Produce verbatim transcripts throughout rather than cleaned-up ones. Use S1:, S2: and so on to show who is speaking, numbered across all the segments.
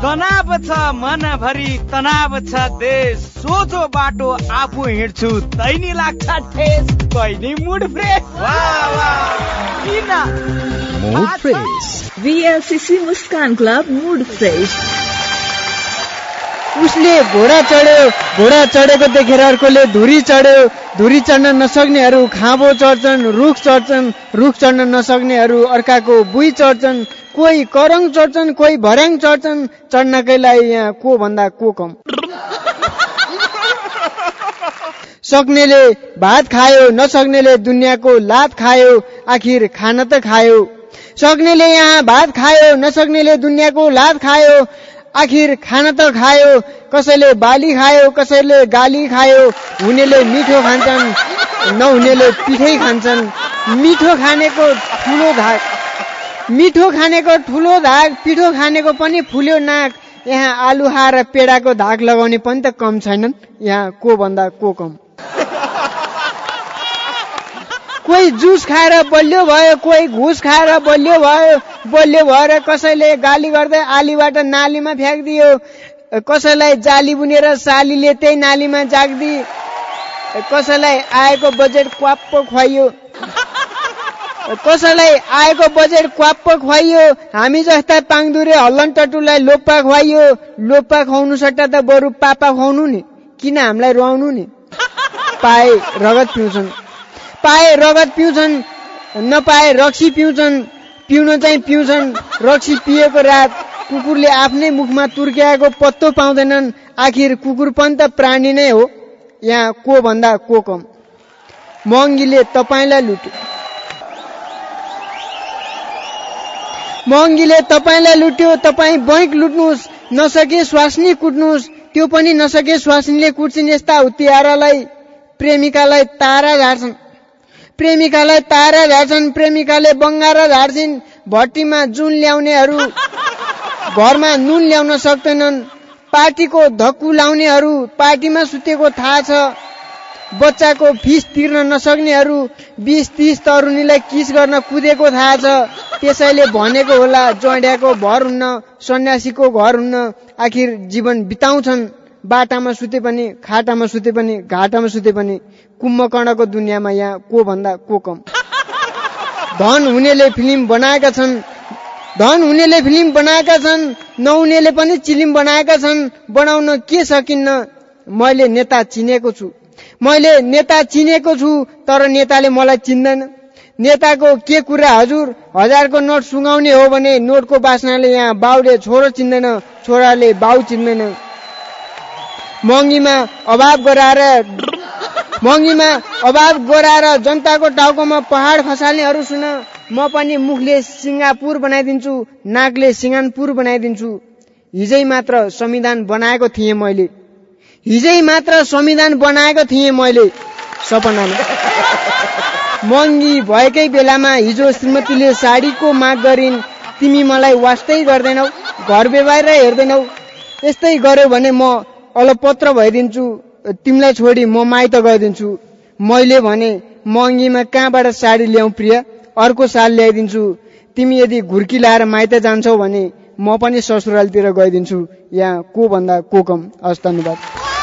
S1: तनाव छ मनभरि तनाव छ देश सोझो बाटो आफू हिँड्छु तैनी लाग्छ ठेस कहिले मुड फ्रेस वाह वाह किन
S2: mood fresh VLCC Muskan club mood fresh.
S3: उसले घोडा चढ्यो, घोडा चढेको देखेर अर्कोले धुरी चढ्यो, धुरी चढ्न नसक्नेहरू खाँबो चढ्छन्, रुख चढ्छन्, रुख चढ्न नसक्नेहरू अर्काको बुई चढ्छन्, कोही करङ चढ्छन्, कोही भर्याङ चढ्छन्, चढ्नकै लागि यहाँ को भन्दा को कम। सक्नेले भात खायो, नसक्नेले दुनियाँको लात खायो, आखिर खान त खायो। सक्नेले यहाँ भात खायो, नसक्नेले दुनियाँको लात खायो, आखिर खान त खायो। कसैले बाली खायो, कसैले गाली खायो, हुनेले मिठो खान्छन्, नहुनेले पिठै खान्छन्। मिठो खानेको ठुलो धाक, मिठो खानेको ठुलो धाक, पिठो खानेको पनि फुल्यो नाक। यहाँ आलुहा र पेडाको धाक लगाउने पनि त कम छैनन्, यहाँ को भन्दा को कम। कोही जुस खाएर बलियो भयो, कोही घुस खाएर बलियो भयो, बलियो भएर कसैले गाली गर्दै आलीबाट नालीमा फ्याँकिदियो, कसैलाई जाली बुनेर सालीले त्यही नालीमा जाग्दी, कसैलाई आएको बजेट क्वाप्प खुवाइयो, कसैलाई आएको बजेट क्वाप्प खुवाइयो। हामी जस्ता पाङदुरे हल्लन टटुलाई लोप्पा खुवाइयो, लोप्पा खुवाउनु सट्टा त बरु पापा खुवाउनु नि, किन हामीलाई रुवाउनु नि। पाए रगत पिउँछन्, पाए रगत पिउँछन्, नपाए रक्सी पिउँछन्, पिउन चाहिँ पिउँछन्। रक्सी पिएको रात कुकुरले आफ्नै मुखमा तुर्क्याएको पत्तो पाउँदैनन्, आखिर कुकुर पनि त प्राणी नै हो, यहाँ को भन्दा को कम। महँगीले तपाईलाई लुट्यो, महँगीले तपाईलाई लुट्यो, तपाईँ बैंक लुट्नुहोस्, नसके स्वास्नी कुट्नुहोस्, त्यो पनि नसके स्वास्नीले कुट्छिन्। यस्ता हुत्यारालाई प्रेमिकालाई तारा झार्छन्, प्रेमिकालाई तारा झार्छन्, प्रेमिकाले बङ्गारा झार्छिन्। भट्टीमा जुन ल्याउनेहरू घरमा नुन ल्याउन सक्दैनन्, पार्टीको धक्कु लाउनेहरू पार्टीमा सुतेको थाहा छ, बच्चाको फिस तिर्न नसक्नेहरू बीस तीस तरुणीलाई किस गर्न कुदेको थाहा छ। त्यसैले भनेको होला जड्याको भर हुन्न, सन्यासीको घर हुन्न। आखिर जीवन बिताउँछन्, बाटामा सुते पनि, खाटामा सुते पनि, घाटामा सुते पनि। कुम्भकर्णको दुनियाँमा यहाँ को भन्दा को कम। धन हुनेले फिल्म बनाएका छन्, धन हुनेले फिल्म बनाएका छन्, नहुनेले पनि चिलिम बनाएका छन्। बनाउन के सकिन्न, मैले नेता चिनेको छु, मैले नेता चिनेको छु, तर नेताले मलाई चिन्दैन। नेताको के कुरा हजुर, हजारको नोट सुँगाउने हो भने नोटको बासनाले यहाँ बाउले छोरो चिन्दैन, छोराले बाउ चिन्दैन। महँगीमा अभाव गराएर महँगीमा अभाव गराएर जनताको टाउकोमा पहाड खसाल्नेहरू सुन, म पनि मुखले सिङ्गापुर बनाइदिन्छु, नाकले सिंगानपुर बनाइदिन्छु। हिजै मात्र संविधान बनाएको थिएँ मैले, हिजै मात्र संविधान बनाएको थिएँ मैले सपनामा। महँगी भएकै बेलामा हिजो श्रीमतीले साडीको माग गरिन्, तिमी मलाई वास्तै गर्दैनौ, घर व्यवहार हेर्दैनौ। यस्तै गर्यो भने म अलपत्र भइदिन्छु, तिमीलाई छोडी म माइत गइदिन्छु। मैले भने महँगीमा कहाँबाट साडी ल्याउँ प्रिया, अर्को साल ल्याइदिन्छु। तिमी यदि घुर्की लाएर माइत जान्छौ भने म पनि ससुरालतिर गइदिन्छु, यहाँ को भन्दा को कम। हस् धन्यवाद।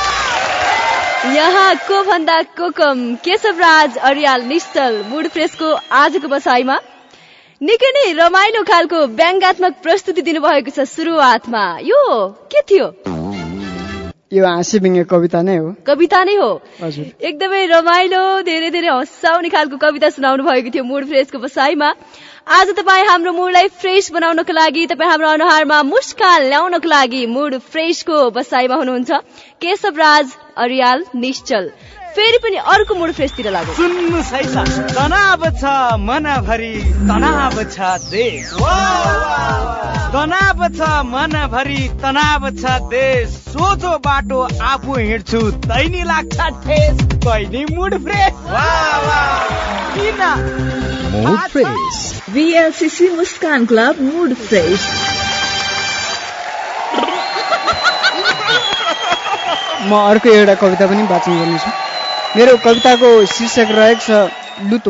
S4: यहाँ को भन्दा को कम केशवराज अर्याल निश्चल मुड फ्रेसको आजको बसाइमा निकै नै रमाइलो खालको व्यङ्गात्मक प्रस्तुति दिनुभएको छ। सुरुवातमा यो के थियो?
S3: यो हाँसी व्यङ्ग्य कविता नै हो, कविता नै हो
S4: हजुर। एकदमै रमाइलो, धेरै धेरै हँसाउने खालको कविता सुनाउनु भएको थियो मुड फ्रेसको बसाइमा। आज तपाईँ हाम्रो मुडलाई फ्रेश बनाउनको लागि, तपाईँ हाम्रो अनुहारमा मुस्कान ल्याउनको लागि मुड फ्रेशको बसाइमा हुनुहुन्छ केशवराज अर्याल निश्चल। फेरि पनि अर्को मुड फ्रेशतिर लागौँ।
S1: सुन्नुहोस् है त, तनाव छ मनभरि तनाव छ देश, तनाव छ मनभरि तनाव छ देश सोझो बाटो आफू हिँड्छु तैनी लाग्छ ठेस कहिले मुड फ्रेश वाह वाह किन
S2: mood fresh VLCC Muskan club mood fresh.
S3: म अर्को एउटा कविता पनि वाचन गर्नेछु। मेरो कविताको शीर्षक रहेको छ लुतो।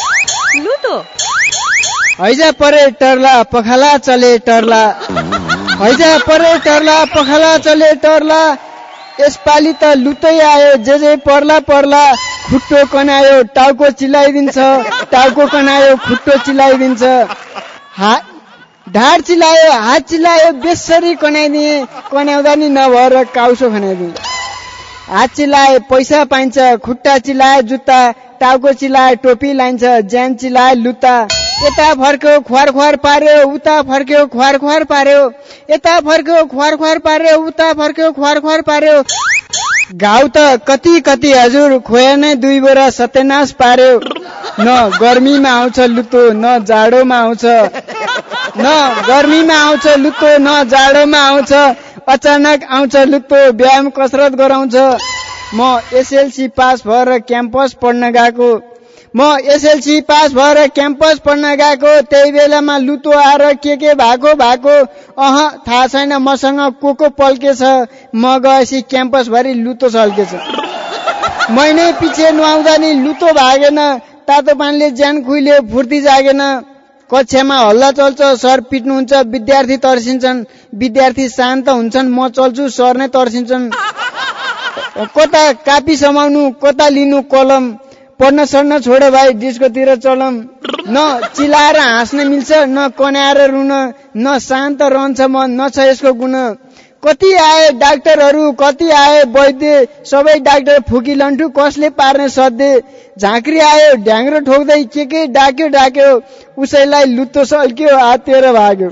S4: लुतो
S3: हैजा परे टर्ला पखाला चले टर्ला, हैजा परे टर्ला पखाला चले टर्ला यसपालि त लुतै आयो जे जे पर्ला पर्ला खुट्टो कनायो टाउको चिलाइदिन्छ टाउको कनायो खुट्टो चिलाइदिन्छ हात ढाड चिलायो हात चिलायो बेसरी कनाइदिए कनाउँदा नि नभएर काउसो खनाइदिए हात चिलाए पैसा पाइन्छ खुट्टा चिलाए जुत्ता टाउको चिलाए टोपी लाइन्छ ज्यान चिलाए लुत्ता यता फर्क्यो ख्वार ख्वार पार्यो उता फर्क्यो ख्वार ख्वार पार्यो यता फर्क्यो ख्वार ख्वार पार्यो उता फर्क्यो ख्वार ख्वार पार्यो घाउ त कति कति हजुर खोया नै दुई बोरा सत्यनाश पार्यो न गर्मीमा आउँछ लुतो न जाडोमा आउँछ न गर्मीमा आउँछ लुतो न जाडोमा आउँछ अचानक आउँछ लुतो व्यायाम कसरत गराउँछ म एसएलसी पास भएर क्याम्पस पढ्न गएको म एसएलसी पास भएर क्याम्पस पढ्न गएको त्यही बेलामा लुतो आएर के के भएको भएको अह थाहा छैन मसँग को को पल्केछ म गएपछि क्याम्पस भरि लुतो छल्केछ महिनै पछि नुहाउँदा नि लुतो भागेन तातो पानीले ज्यान खुइल्यो फुर्ती जागेन कक्षामा हल्ला चल्छ सर पिट्नुहुन्छ विद्यार्थी तर्सिन्छन् विद्यार्थी शान्त हुन्छन् म चल्छु सर नै तर्सिन्छन् कता कापी समाउनु कता लिनु कलम पढ्न सड्न छोडे भाइ डिस्कोतिर चलम न चिलाएर हाँस्न मिल्छ न कन्याएर रुन न शान्त रहन्छ मन न छ यसको गुण कति आए डाक्टरहरू कति आए वैद्य सबै डाक्टर फुकी लन्ठु कसले पार्ने सधे झाँक्री आयो ढ्याङ्ग्रो ठोक्दै के के डाक्यो डाक्यो उसैलाई लुत्तो सल्क्यो हातेर भाग्यो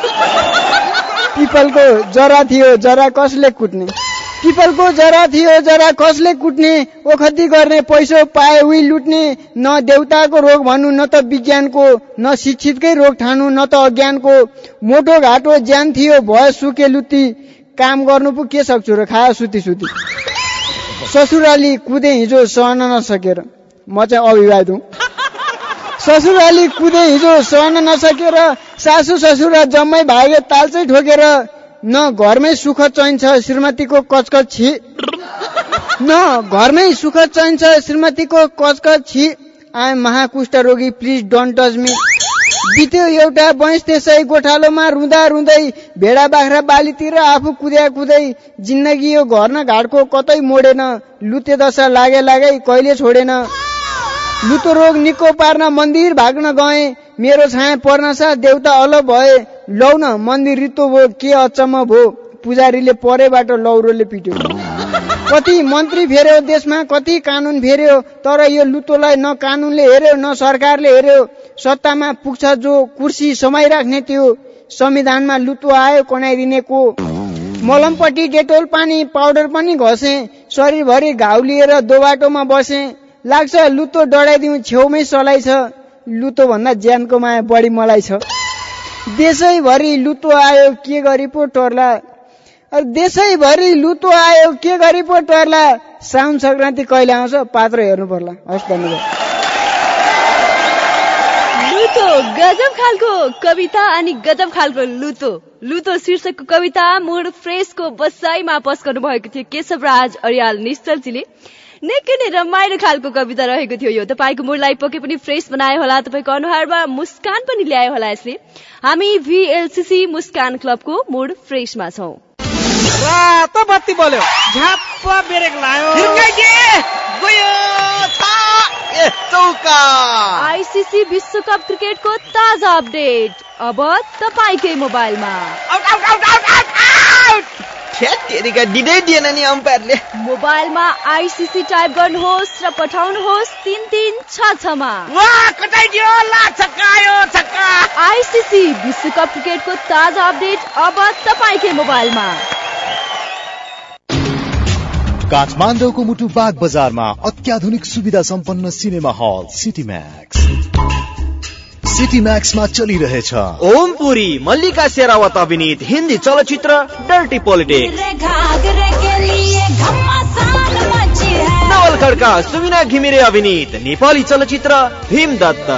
S3: पिपलको जरा थियो जरा कसले कुट्ने पिपलको जरा थियो जरा कसले कुट्ने ओखती गर्ने पैसो पाए उही लुट्ने न देउताको रोग भन्नु न त विज्ञानको न शिक्षितकै रोग ठानु न त अज्ञानको मोटो घाटो ज्यान थियो भयो सुके लुती काम गर्नु पो के सक्छु र खायो सुती सुती ससुराली कुदे हिजो सहन नसकेर म चाहिँ अविवाहित हुँ ससुराली कुदे हिजो सहन नसकेर सासु ससुरा जम्मै भागे ताल चाहिँ ठोकेर न घरमै सुख चाहिन्छ श्रीमतीको कचकच छि न घरमै सुख चाहिन्छ श्रीमतीको कचकच छि आई एम महाकुष्ठ रोगी प्लिज डोन्ट टच मी बित्यो एउटा वंश त्यसै गोठालोमा रुँदा रुँदै भेडा बाख्रा बालीतिर आफू कुद्या कुदै जिन्दगी यो घर न घाटको कतै मोडेन लुते दशा लागे लागे कहिले छोडेन लुतो रोग निको पार्न मन्दिर भाग्न गए मेरो छाया पर्न सा देउता अलग भए लौ न मन्दिर रित्तो भो के अचम्म भो पुजारीले परेबाट लौरोले पिट्यो कति मन्त्री फेर्यो देशमा कति कानुन फेर्यो तर यो लुतोलाई न कानुनले हेर्यो न सरकारले हेर्यो सत्तामा पुग्छ जो कुर्सी समाइराख्ने त्यो संविधानमा लुतो आयो कनाइदिने को मलमपट्टि डेटोल पानी पाउडर पनि घसे शरीरभरि घाउ लिएर दोबाटोमा बसे लाग्छ लुतो डढाइदिउँ छेउमै सलाई छ लुतो भन्दा ज्यानको माया बढी मलाई छ देशैभरि लुतो आयो के गरी पो टर्ला देशैभरि लुतो आयो के गरी पो टर्ला साउन संक्रान्ति कहिले आउँछ पात्र हेर्नु पर्ला हस् धन्यवाद
S4: लुतो गजब खालको कविता अनि गजब खालको लुतो लुतो शीर्षकको कविता मुड फ्रेसको बसाइमा पस्कनु भएको थियो केशवराज अर्याल निश्चलजीले निकै नै रमाइलो खालको कविता रहेको थियो यो तपाईको मुडलाई पक्कै पनि फ्रेस बनायो होला तपाईको अनुहारमा मुस्कान पनि ल्यायो होला यसले हामी भीएलसीसी मुस्कान क्लबको मुड फ्रेसमा छौं
S1: रातो बत्ती बोल्यो झ्याप्प ब्रेक लायो हिर्काइ के गयो छ ए चौका
S4: आईसीसी विश्वकप क्रिकेटको ताजा अपडेट अब तपाईकै मोबाइलमा
S1: out out out out out खेतेरीका दिदै दिएन नि अम्पायरले
S4: मोबाइलमा आईसीसी टाइप गर्नुहोस् र पठाउनुहोस् तीन तीन छ छ मा
S1: वाह कटाइदियो ला छक्कायो छक्का
S4: आईसीसी विश्वकप क्रिकेटको ताजा अपडेट अब तपाईकै मोबाइलमा
S5: काठमाडौँको मुटुबाग बजारमा अत्याधुनिक सुविधा सम्पन्न cinema hall City Max City मैक्समा चलिरहेछ
S1: ओम पुरी मल्लिका शेरावत अभिनीत हिन्दी चलचित्र डर्टी पोलिटिक्स नवल खड्का सुमिना घिमिरे अभिनीत नेपाली चलचित्र भीमदत्त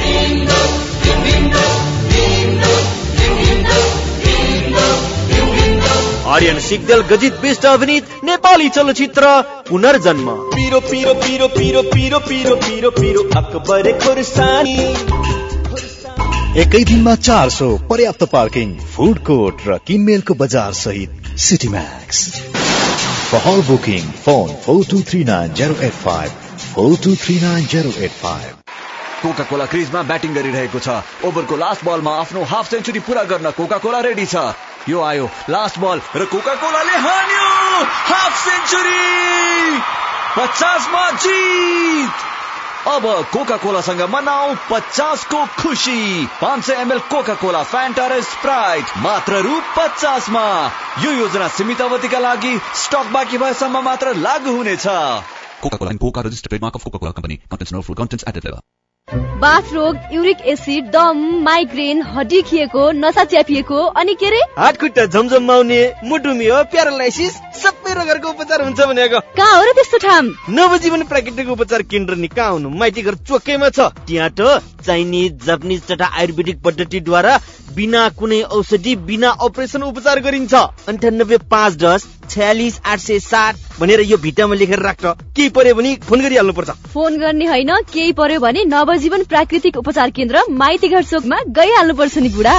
S1: आर्यन सिग्देल गजित बिष्ट अभिनीत नेपाली चलचित्र पुनर्जन्म
S6: पिरो पिरो पिरो पिरो पिरो पिरो पिरो पिरो अकबर खुर्सानी
S5: एकै दिनमा चार सौ पर्याप्त पार्किङ, फूड कोर्ट र किनमेलको बजार सहित City Max. For hall booking, phone four two three nine zero eight five, four two three nine zero eight five.
S6: Coca Cola क्रिजमा ब्याटिङ गरिरहेको छ। ओभरको लास्ट बलमा आफ्नो हाफ सेन्चुरी पूरा गर्न कोका कोला रेडी छ। यो आयो लास्ट बल र कोका कोलाले हान्यो हाफ सेन्चुरी। पचासमा जित। अब कोका कोलासँग मनाऊ पचास को खुशी। पाँच सय एमएल कोका कोला फ्यान्टा र स्प्राइट मात्र रु पचासमा। यो योजना सीमित अवधिका लागि स्टक बाँकी भएसम्म मात्र लागू हुनेछ। Coca Cola Coca registered trademark of Coca Cola company. Contents not full contents added level.
S4: बाथ रोग, युरिक एसिड, दम, माइग्रेन, हड्डी खिएको, नसा च्यापिएको अनि के रे
S1: हात खुट्टा झमझमाउने, मुटुमियो, प्यारालाइसिस सबै रोगहरूको उपचार हुन्छ भनेको।
S4: कहाँ हो र त्यस्तो ठाम?
S1: नवजीवन प्राकृतिक उपचार केन्द्र नि कहाँ हुनु? माइती घर चोकैमा छ। त्यहाँ त चाइनिज, जापानिज तथा आयुर्वेदिक पद्धतिद्वारा बिना कुनै औषधि, बिना अपरेसन उपचार गरिन्छ। अन्ठानब्बे पाँच दस छयालिस आठ सय सात भनेर यो भित्तामा लेखेर राख्छ। केही पर्यो भने फोन गरिहाल्नु पर्छ।
S4: फोन गर्ने होइन, केही पर्यो भने नवजीवन प्राकृतिक उपचार केन्द्र माइती घर चोकमा गइहाल्नु पर्छ नि बुढा।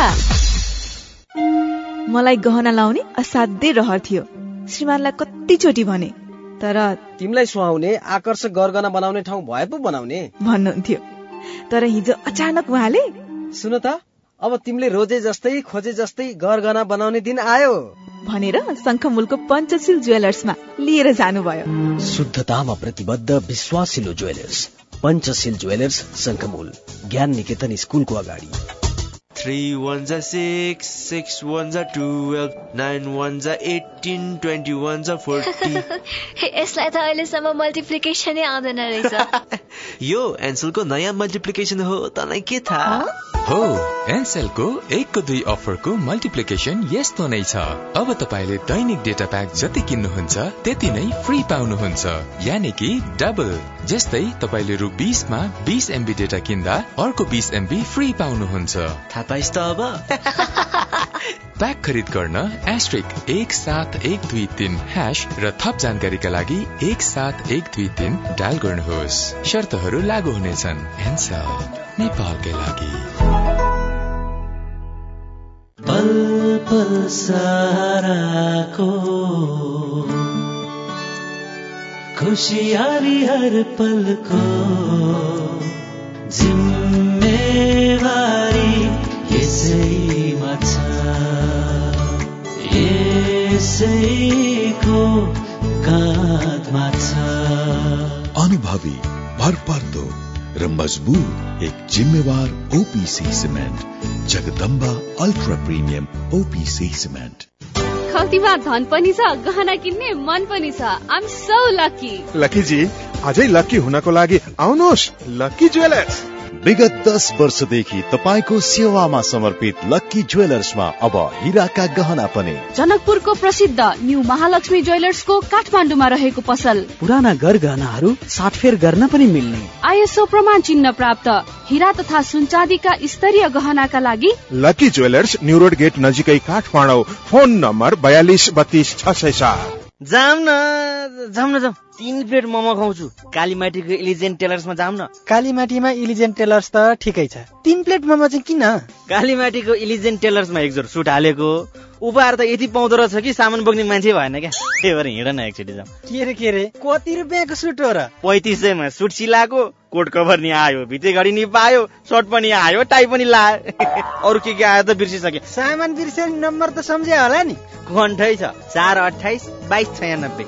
S2: मलाई गहना लाउने असाध्यै रहर थियो। श्रीमानलाई कति चोटि भने, तर
S7: तिमीलाई सुहाउने आकर्षक गरगहना बनाउने ठाउँ भए पो बनाउने
S2: भन्नुहुन्थ्यो। तर हिजो अचानक उहाँले
S7: सुन त, अब तिमीले रोजे जस्तै खोजे जस्तै गरगहना बनाउने दिन आयो
S2: भनेर शङ्खमूलको पञ्चशील ज्वेलर्समा लिएर जानुभयो।
S7: शुद्धतामा प्रतिबद्ध विश्वासिलो ज्वेलर्स पञ्चशील ज्वेलर्स, शङ्खमूल, ज्ञान निकेतन स्कुलको अगाडि।
S8: Three ones are six, six ones are twelve, nine ones are eighteen, twenty ones are forty.
S9: यसलाई त अहिलेसम्म मल्टिप्लिकेसनै आउँदैन रहेछ।
S8: यो एन्सेलको नयाँ मल्टिप्लिकेसन हो, तँलाई के थाहा?
S10: हो, एन्सेलको एकको दुई अफरको मल्टिप्लिकेसन यस्तो नै छ। अब तपाईले दैनिक डेटा प्याक जति किन्नुहुन्छ त्यति नै फ्री पाउनुहुन्छ, यानि कि डबल। जस्तै तपाईले रु बीस मा बीस एमबी डेटा किन्दा अर्को बीस एमबी फ्री पाउनुहुन्छ।
S8: थाहा पाइस् त अब?
S10: प्याक खरिद गर्न एस्ट्रिक एक सात एक दुई तीन ह्याश र थप जानकारीका लागि एक सात एक दुई तीन डायल गर्नुहोस्। शर्तहरू लागू हुनेछन्। एन्सेल, नेपालकै लागि।
S11: पल पल साराको खुशियाली हर पल को जिम्मेवारी यसैमा छ, यसैको काँधमा छ।
S12: अनुभवी, भरपर्दो र मजबुत एक जिम्मेवार OPC cement, Jagdamba ultra premium OPC cement.
S4: खल्तीमा धन पनि छ, गहना किन्ने मन पनि छ। I am so lucky.
S13: Lucky ji, अझै लकी हुनको लागि आउनुहोस् लकी ज्वेलर्स।
S5: विगत दस वर्षदेखि तपाईको सेवामा समर्पित लक्की ज्वेलर्समा अब हिराका गहना पनि।
S4: जनकपुरको प्रसिद्ध न्यू महालक्ष्मी ज्वेलर्सको काठमाडौँमा रहेको पसल।
S7: पुराना गरगहनाहरू साटफेर गर्न पनि मिल्ने,
S4: आइएसओ प्रमाण चिन्ह प्राप्त हीरा तथा सुनचाँदीका स्तरीय गहनाका लागि
S13: Lucky jewellers, New Road gate नजिकै काठमाडौँ। फोन नम्बर बयालिस बत्तीस छ सय सात।
S1: जाम न जाम न जाम तीन प्लेट मोमो खाउँछु। कालीमाटीको इलिजेन्ट टेलर्समा जाम न।
S3: कालीमाटीमा इलिजेन्ट टेलर्स त ठिकै छ, तीन प्लेट मोमो चाहिँ किन?
S1: कालीमाटीको इलिजेन्ट टेलर्समा एक जोर सुट हालेको उपहार त यति पाउँदो रहेछ कि सामान बोक्ने मान्छे भएन क्या। त्यही भएर हिँड न एकचोटि जाम।
S3: के रे के रे, कति रुपियाँको सुट हो र?
S1: पैँतिस सयमा सुट सिलाएको, कोट कभर नि आयो, भित्ते घडी नि पायो, सर्ट पनि आयो, टाई पनि लायो। अरू के के आयो त बिर्सिसके।
S3: सामान बिर्से नम्बर त सम्झ्या होला नि।
S1: घन्टै छ चार अठाइस बाइस छयानब्बे।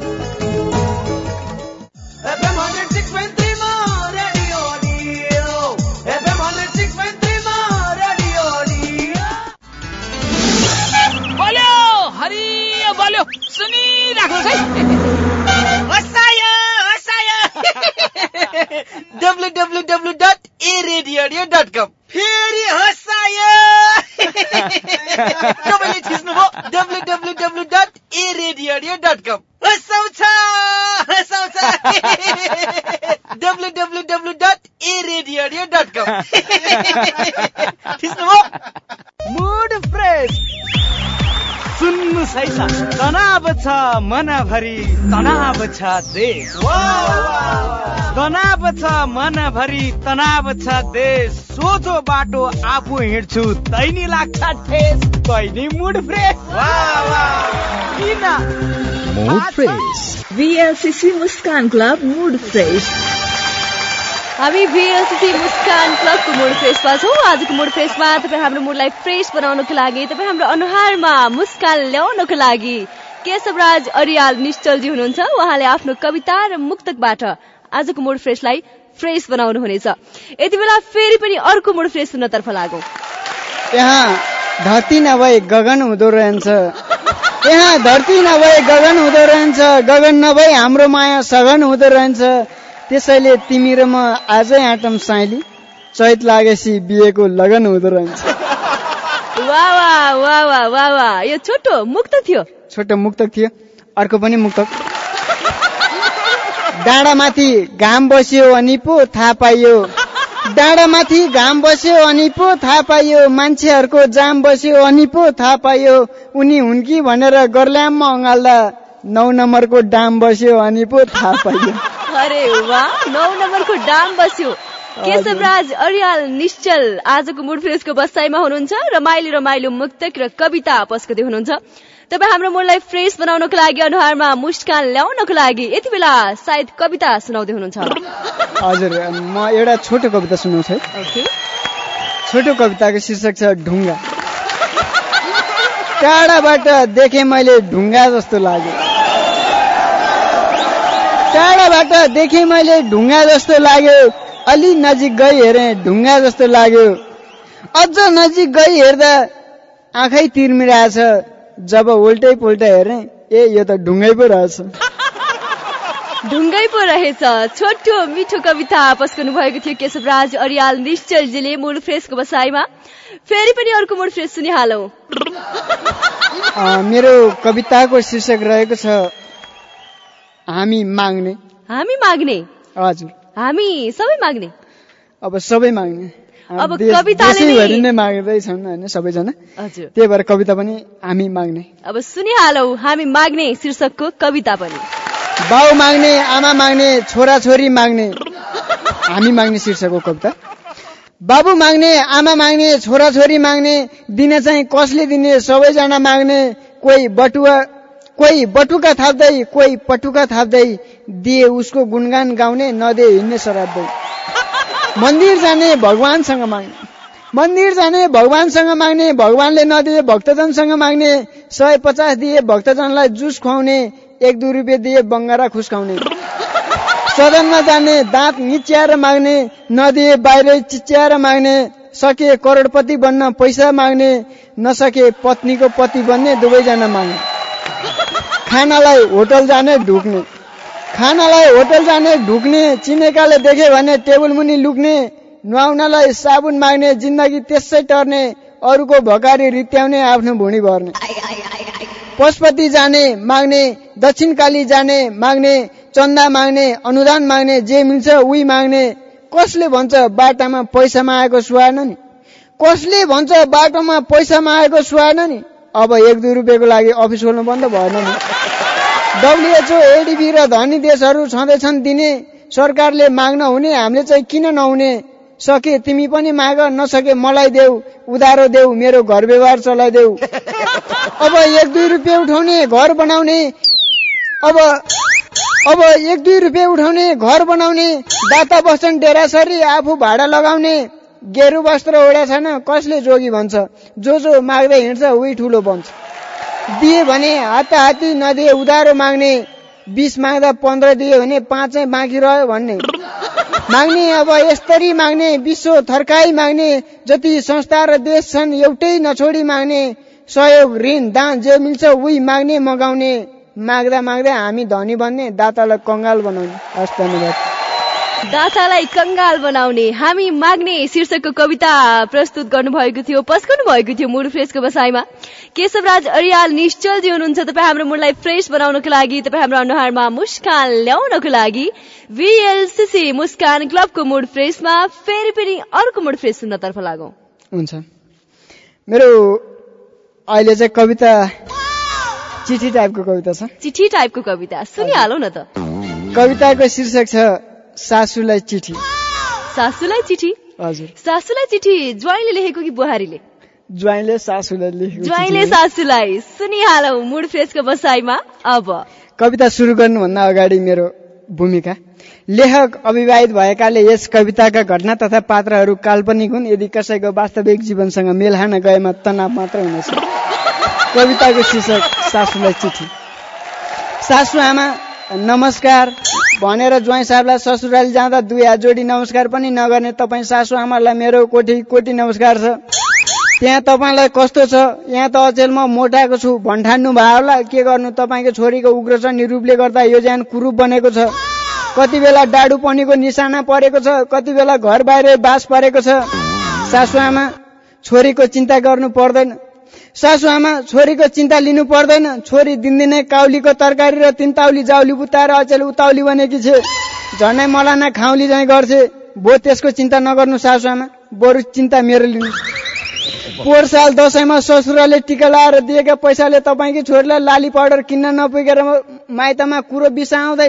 S14: हरियो बल्यो सुनिराख्नु है।
S1: हसायो हसायो W W W dot A radio dot com. फेरि हसायो तपाईँले थिच्नुभयो W W W dot A radio dot com. हसाउँछ हसाउँछ W W W dot A radio dot com. थिच्नुभयो। मुड फ्रेस सुन्नु
S15: सही छ। तनाव छ मनभरि तनाव छ देश, तनाव छ मनभरि तनाव छ देश, सोझो बाटो आफू हिँड्छु तैनी लाग्छ ठेस, तैनी मुड फ्रेस। किन
S5: mood fresh.
S2: VLCC Muskan club mood fresh.
S4: हामी भिएलसिसी मुस्कान क्लबको मुड फ्रेसमा छौँ। आजको मुड फ्रेसमा तपाईँ हाम्रो मुडलाई फ्रेस बनाउनको लागि, तपाईँ हाम्रो अनुहारमा मुस्कान ल्याउनको लागि केशवराज अरियाल निश्चलजी हुनुहुन्छ। उहाँले आफ्नो कविता र मुक्तकबाट आजको मुड फ्रेसलाई फ्रेस बनाउनु हुनेछ। यति बेला फेरि पनि अर्को मुड फ्रेस सुन्नतर्फ लागौँ।
S3: यहाँ धरती नभए गगन हुँदो रहन्छ, यहाँ धरती नभए गगन हुँदो रहन्छ, गगन नभए हाम्रो माया सघन हुँदो रहन्छ। त्यसैले तिमी र म आजै आँटम साइली, चैत लागेपछि बिहेको लगन हुँदो रहन्छ।
S4: वाह वाह वाह वाह वाह वाह, यो छोटो मुक्तक थियो।
S3: छोटो मुक्तक थियो। अर्को पनि मुक्तक। डाँडामाथि घाम बस्यो अनि पो थाहा पाइयो, डाँडामाथि घाम बस्यो अनि पो थाहा पाइयो, मान्छेहरूको जाम बस्यो अनि पो थाहा पाइयो, उनी हुन् कि भनेर गर्ल्याममा अँगाल्दा नौ नम्बरको डाम बस्यो अनि पो थाहा पाइयो।
S4: अरे वाह, नौ नम्बरको डाम बस्यो। केशवराज अरियाल निश्चल आजको मुड फ्रेसको बसाइमा हुनुहुन्छ। रमाइलो रमाइलो मुक्तक र कविता पस्कदै हुनुहुन्छ। तपाईँ हाम्रो मुडलाई फ्रेस बनाउनको लागि, अनुहारमा मुस्कान ल्याउनको लागि यति बेला सायद कविता सुनाउँदै हुनुहुन्छ।
S3: हजुर, म एउटा छोटो कविता सुनाउँछु है।
S4: ओके।
S3: छोटो कविताको शीर्षक छ ढुङ्गा। टाढाबाट देखे मैले ढुङ्गा जस्तो लाग्यो, टाढाबाट देखे मैले ढुङ्गा जस्तो लाग्यो, अलि नजिक गई हेरे ढुङ्गा जस्तो लाग्यो, अझ नजिक गई हेर्दा आँखै तिर्मिरहेछ, जब उल्टै पुल्टै हेरे ए यो त ढुङ्गै पो रहेछ।
S4: ढुङ्गै पो रहेछ। छोटो मिठो कविता पस्कनु भएको थियो केशवराज अरियाल निश्चलजीले मुड फ्रेसको बसाइमा। फेरि पनि अर्को मुड फ्रेस सुनिहालौ।
S3: मेरो कविताको शीर्षक रहेको छ हामी माग्ने।
S4: हामी माग्ने?
S3: हजुर,
S4: हामी सबै माग्ने।
S3: अब सबै माग्ने।
S4: अब कविताले
S3: देशैभरि नै माग्दैछन् हैन सबैजना।
S4: हजुर,
S3: त्यही भएर कविता पनि हामी माग्ने।
S4: अब सुनिहालौ हामी माग्ने शीर्षकको कविता पनि।
S3: बाउ माग्ने, आमा माग्ने, छोरा छोरी माग्ने, हामी माग्ने शीर्षकको कविता। बाबु माग्ने, आमा माग्ने, छोरा छोरी माग्ने, दिन चाहिँ कसले दिने सबैजना माग्ने, कोही बटुवा कोही बटुका थाप्दै, कोही पटुका थाप्दै, दिए उसको गुणगान गाउने, नदिए हिँड्ने सराप्दै। मन्दिर जाने भगवानसँग माग्ने, मन्दिर जाने भगवानसँग माग्ने, भगवानले नदिए भक्तजनसँग माग्ने, सय पचास दिए भक्तजनलाई जुस खुवाउने, एक दुई रुपियाँ दिए बङ्गारा खुस्काउने। सदनमा जाने दाँत निच्याएर माग्ने, नदिए बाहिर चिच्याएर माग्ने, सके करोडपति बन्न पैसा माग्ने, नसके पत्नीको पति बन्ने, दुवैजना माग्ने। खानालाई होटल जाने ढुक्ने, खानालाई होटल जाने ढुक्ने, चिनेकाले देखे भने टेबल मुनि लुक्ने, नुहाउनलाई साबुन माग्ने, जिन्दगी त्यसै टर्ने, अरूको भकारी रित्याउने, आफ्नो भुँडी भर्ने। पशुपति जाने माग्ने, दक्षिणकाली जाने माग्ने, चन्दा माग्ने, अनुदान माग्ने, जे मिल्छ उही माग्ने। कसले भन्छ बाटामा पैसा मागेको सुहाएन नि, कसले भन्छ बाटोमा पैसा मागेको सुहाएन नि, अब एक दुई रुपियाँको लागि अफिस खोल्नु बन्द भएन नि। डब्ल्युएचओ, एडिबी र धनी देशहरू छँदैछन् दिने, सरकारले माग्न हुने, हामीले चाहिँ किन नहुने। सके तिमी पनि माग, नसके मलाई देऊ, उधारो देऊ, मेरो घर व्यवहार चलाइदेऊ। अब एक दुई रुपियाँ उठाउने घर बनाउने, अब अब एक दुई रुपियाँ उठाउने घर बनाउने, दाता बस्छन् डेरासरी, आफू भाडा लगाउने। गेरु वस्त्र ओढा छैन, कसले जोगी भन्छ, जो जो माग्दै हिँड्छ उही ठुलो बन्छ। दिए भने हाताहाती, नदिए उधारो माग्ने, बीस माग्दा पन्ध्र दिए भने पाँचै बाँकी रह्यो भन्ने। माग्ने अब यस्तरी माग्ने, विश्व थर्काई माग्ने, जति संस्था र देश छन् एउटै नछोडी माग्ने। सहयोग, ऋण, दान जे मिल्छ उही माग्ने मगाउने। माग्दा माग्दा हामी धनी बन्ने, दातालाई कंगाल बनाउने। हस्, धन्यवाद।
S4: दातालाई कंगाल बनाउने हामी माग्ने शीर्षकको कविता प्रस्तुत गर्नुभएको थियो, पस्कनु भएको थियो मुड फ्रेसको बसाइमा। केशवराज अरियाल निश्चलजी हुनुहुन्छ। तपाईँ हाम्रो मुडलाई फ्रेस बनाउनको लागि, तपाईँ हाम्रो अनुहारमा मुस्कान ल्याउनको लागि भिएलसिसी मुस्कान क्लबको मुड फ्रेसमा फेरि पनि अर्को मुड फ्रेस सुन्नतर्फ लागौं।
S3: हुन्छ। मेरो अहिले चाहिँ कविता चिठी टाइपको कविता छ।
S4: चिठी टाइपको कविता सुनिहालौ न त।
S3: कविताको शीर्षक छ सासूलाई चिठी।
S4: सासूलाई चिठी?
S3: हजुर।
S4: सासूलाई चिठी ज्वाइँले लेखेको कि बुहारीले?
S3: ज्वाइँले सासूलाई लेखेको।
S4: ज्वाइँले सासूलाई। सुनिहालौ मुड फ्रेसको बसाइमा। अब
S3: कविता सुरु गर्नुभन्दा अगाडि मेरो भूमिका। लेखक अविवाहित भएकाले यस कविताका घटना तथा पात्रहरू काल्पनिक हुन्। यदि कसैको वास्तविक जीवनसँग मेल खान गएमा तनाव मात्र हुनेछ। कविताको शीर्षक सासूलाई चिठी। सासू आमा नमस्कार भनेर ज्वाइँ साहबलाई ससुराली जाँदा दुई हात जोडी नमस्कार पनि नगर्ने तपाईँ सासू आमालाई मेरो कोटी कोटी नमस्कार छ। त्यहाँ तपाईँलाई कस्तो छ? यहाँ त अचेल म मोटाएको छु भन्ठान्नु भयो होला। के गर्नु, तपाईँको छोरीको उग्रचण्डी रूपले गर्दा यो ज्यान कुरूप बनेको छ। कति बेला डाडु पनीको निशाना परेको छ, कति बेला घर बाहिर बास परेको छ। सासू आमा छोरीको चिन्ता गर्नु पर्दैन। सासू आमा छोरीको चिन्ता लिनु पर्दैन। छोरी दिनदिनै काउलीको तरकारी र तीन ताउली जाउली बुताएर अचेल उताउली बनेकी छे। झन्डै मलाना खाउली झैँ गर्छे। बो त्यसको चिन्ता नगर्नु सासू आमा, बरु चिन्ता मेरो लिनु। पोहोर साल दशैंमा ससुराले टिका लाएर दिएका पैसाले तपाईँकी छोरीलाई लाली पाउडर किन्न नपुगेर माइतमा कुरो बिसाउँदै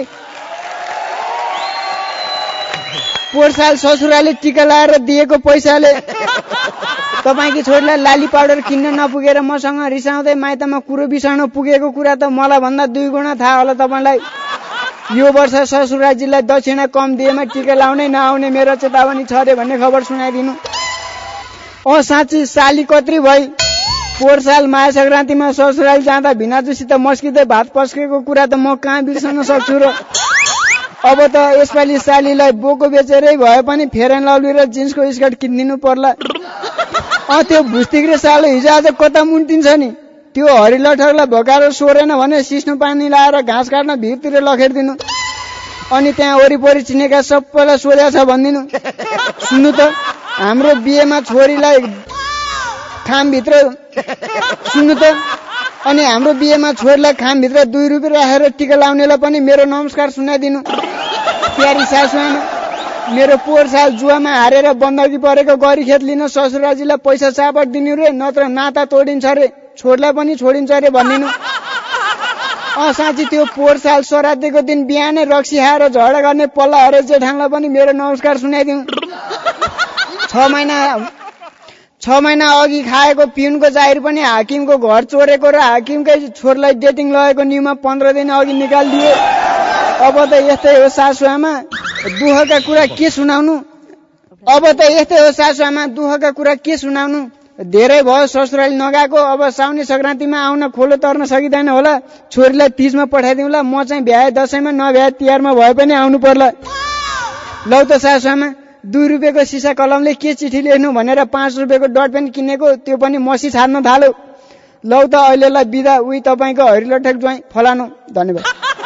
S3: पोहोर साल ससुराले टिका लाएर दिएको पैसाले तपाईँकी छोरीलाई लाली पाउडर किन्न नपुगेर मसँग रिसाउँदै माइतमा कुरो बिसाउन पुगेको कुरा त मलाई भन्दा दुई गुणा थाहा होला तपाईँलाई। यो वर्ष ससुराजीलाई दक्षिणा कम दिएमा टिका लाउनै नआउने मेरो चेतावनी छ रे भन्ने खबर सुनाइदिनु। अँ साँच्ची साली कत्री भई। पोहोर साल माया संक्रान्तिमा ससुराली जाँदा भिनाजुसित मस्किँदै भात पस्केको कुरा त म कहाँ बिर्सन सक्छु र। अब त यसपालि सालीलाई बोको बेचेरै भए पनि फेयर एन्ड लभली र जिन्सको स्कर्ट किनिदिनु पर्ला। अँ त्यो भुस्तिग्रे सालो हिजो आज कता मुन्टिन्छ नि। त्यो हरिलठरलाई भोकाएर सोरेन भने सिस्नो पानी लाएर घाँस काट्न भिरतिर लखेरिदिनु। अनि त्यहाँ वरिपरि चिनेका सबैलाई सोध्या छ भनिदिनु। सुन्नु त, हाम्रो बिहेमा छोरीलाई खामभित्र सुन्नु त अनि हाम्रो बिहेमा छोरीलाई खामभित्र दुई रुपियाँ राखेर टिका लाउनेलाई पनि मेरो नमस्कार सुनाइदिनु। प्यारी सासू आमा, मेरो पोहोर साल जुवामा हारेर बन्दकी परेको गरी खेत लिन ससुराजीलाई पैसा चापट दिनु रे, नत्र नाता तोडिन्छ रे, छोरीलाई पनि छोडिन्छ रे भनिदिनु। अँ साँच्ची त्यो पोहोर साल सरातेको दिन बिहानै रक्सी खाएर झगडा गर्ने पल्ला हरे जेठाङलाई पनि मेरो नमस्कार सुनाइदिनु। छ महिना छ महिना अघि खाएको पिउनको जाहिर पनि हाकिमको घर चोरेको र हाकिमकै छोरलाई डेटिङ लगेको न्युमा पन्ध्र दिन अघि निकालिदिए। अब त यस्तै हो सासू आमा, दुःखका कुरा के सुनाउनु। अब त यस्तै हो सासू आमा, दुःखका कुरा के सुनाउनु। धेरै भयो ससुराली नगएको। अब साउने संक्रान्तिमा आउन खोलो तर्न सकिँदैन होला। छोरीलाई तीजमा पठाइदिउँला। म चाहिँ भ्याए दशैंमा नभ्याए तिहारमा भए पनि आउनु पर्ला। लौ त सासू आमा, दुई रुपियाँको सिसा कलमले के चिठी लेख्नु भनेर पाँच रुपियाँको डट पेन किनेको, त्यो पनि मसी छाड्न थाल्यो। लौ त अहिलेलाई बिदा। उही तपाईँको हरिलठक ज्वाइँ फलानु। धन्यवाद।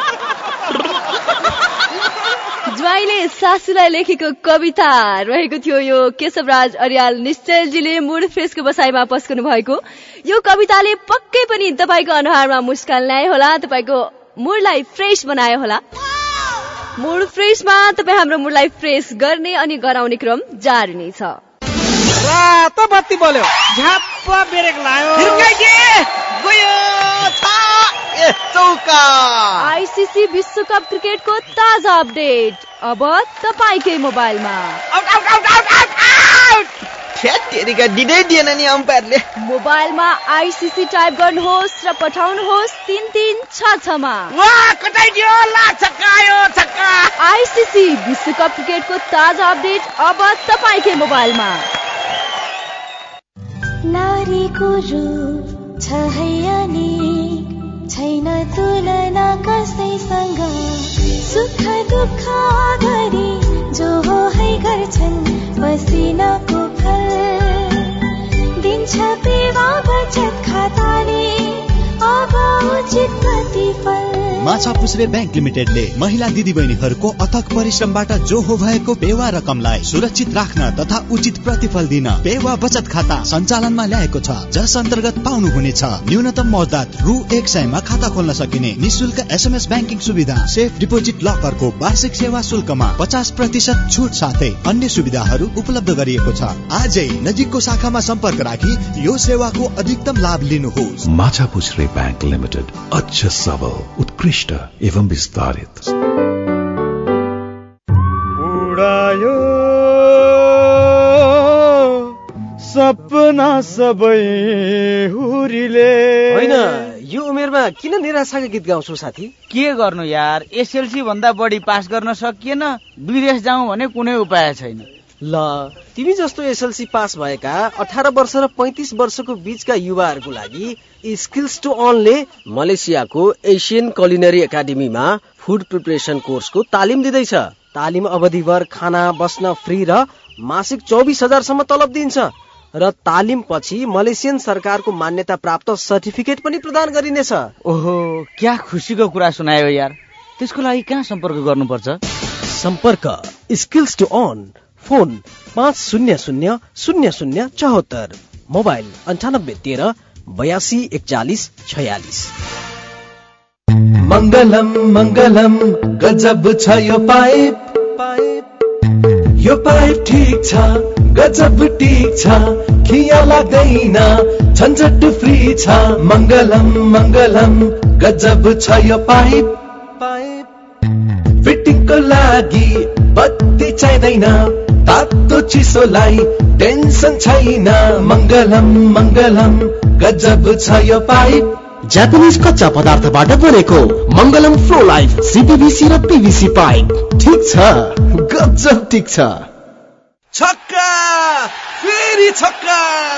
S4: ज्वाइँले सासूलाई लेखेको कविता रहेको थियो यो केशवराज अर्याल निश्चलजीले मुड फ्रेसको बसाइमा पस्कनु भएको। यो कविताले पक्कै पनि तपाईँको अनुहारमा मुस्कान ल्यायो होला, तपाईँको मुडलाई फ्रेश बनायो होला। मुड फ्रेसमा तपाईँ हाम्रो मुडलाई फ्रेस गर्ने अनि गराउने क्रम जारी नै छ।
S15: रातो बत्ती बल्यो, झ्याप्प ब्रेक लायो,
S1: चौका।
S4: आइसिसी विश्वकप क्रिकेटको ताजा अपडेट अब तपाईँकै मोबाइलमा।
S1: दिँदै दिएन नि अम्पायरले।
S4: मोबाइलमा आइसिसी टाइप गर्नुहोस् र पठाउनुहोस् तीन तीन छ छमा। आइसिसी विश्वकप क्रिकेटको ताजा अपडेट अब तपाईँकै मोबाइलमा।
S16: नारीको रूप छ अनेक, छैन तुलना कसैसँग। सुख दुःख गरी जो हो है गर्छन् पसिनाको फल। दिन्छ पेवा बचत खाताले अब उचित प्रतिफल।
S5: माछापुच्छ्रे ब्याङ्क लिमिटेडले महिला दिदीबहिनीहरूको अथक परिश्रमबाट जो हो भएको पेवा रकमलाई सुरक्षित राख्न तथा उचित प्रतिफल दिन पेवा बचत खाता सञ्चालनमा ल्याएको छ, जस अन्तर्गत पाउनुहुनेछ न्यूनतम मौद्दात रु एक सयमा खाता खोल्न सकिने निशुल्क एसएमएस ब्याङ्किङ सुविधा, सेफ डिपोजिट लकरको वार्षिक सेवा शुल्कमा पचास प्रतिशत छुट साथै अन्य सुविधाहरू उपलब्ध गरिएको छ। आजै नजिकको शाखामा सम्पर्क राखी यो सेवाको अधिकतम लाभ लिनुहोस्।
S12: माछापुच्छ्रे ब्याङ्क लिमिटेड, अझ सबल, उत्कृष्ट एवं विस्तारित।
S15: उडायो सपना सबै हुरीले।
S7: होइन, यो उमेरमा किन निराशाका गीत गाउँछौ साथी?
S15: के गर्नु यार, एसएलसी भन्दा बढी पास गर्न सकिएन, विदेश जाउँ भने कुनै उपाय छैन।
S7: ल, तिमी जस्तो एसएलसी पास भएका अठार वर्ष र पैंतिस वर्षको बीचका युवाहरूको लागि स्किल्स टु अर्नले मलेसियाको एसियन कुलिनरी एकाडेमीमा फुड प्रिपरेसन कोर्सको तालिम दिँदैछ। तालिम अवधिभर खाना बस्न फ्री र मासिक चौबिस हजारसम्म तलब दिन्छ र तालिम पछि मलेसियन सरकारको मान्यता प्राप्त सर्टिफिकेट पनि प्रदान गरिनेछ।
S15: ओहो, क्या खुसीको कुरा सुनायो यार। त्यसको लागि कहाँ सम्पर्क गर्नुपर्छ?
S7: सम्पर्क स्किल्स टु अर्न, फोन पाँच शून्य शून्य शून्य शून्य चौहत्तर, मोबाइल अन्ठानब्बे तेह्र बयासी एकचालिस छयालिस।
S11: मंगलम मंगलम गजब छ यो पाइप, यो पाइप ठीक छ, गजब ठीक छ, खिया लाग्दैन, झन्झट फ्री छ। मंगलम मंगलम गजब छ यो पाइप, फिटिङको लागि बत्ती चाहिँदैन, तातो चिसोलाई टेन्सन छैन। मंगलम मंगलम गजब छ यो पाइप।
S17: जापानिज कच्चा पदार्थबाट बनेको मंगलम फ्लो लाइफ सीपीवीसी र पीवीसी पाइप ठीक छ, गजब ठीक छ।
S6: छक्का, फेरि छक्का।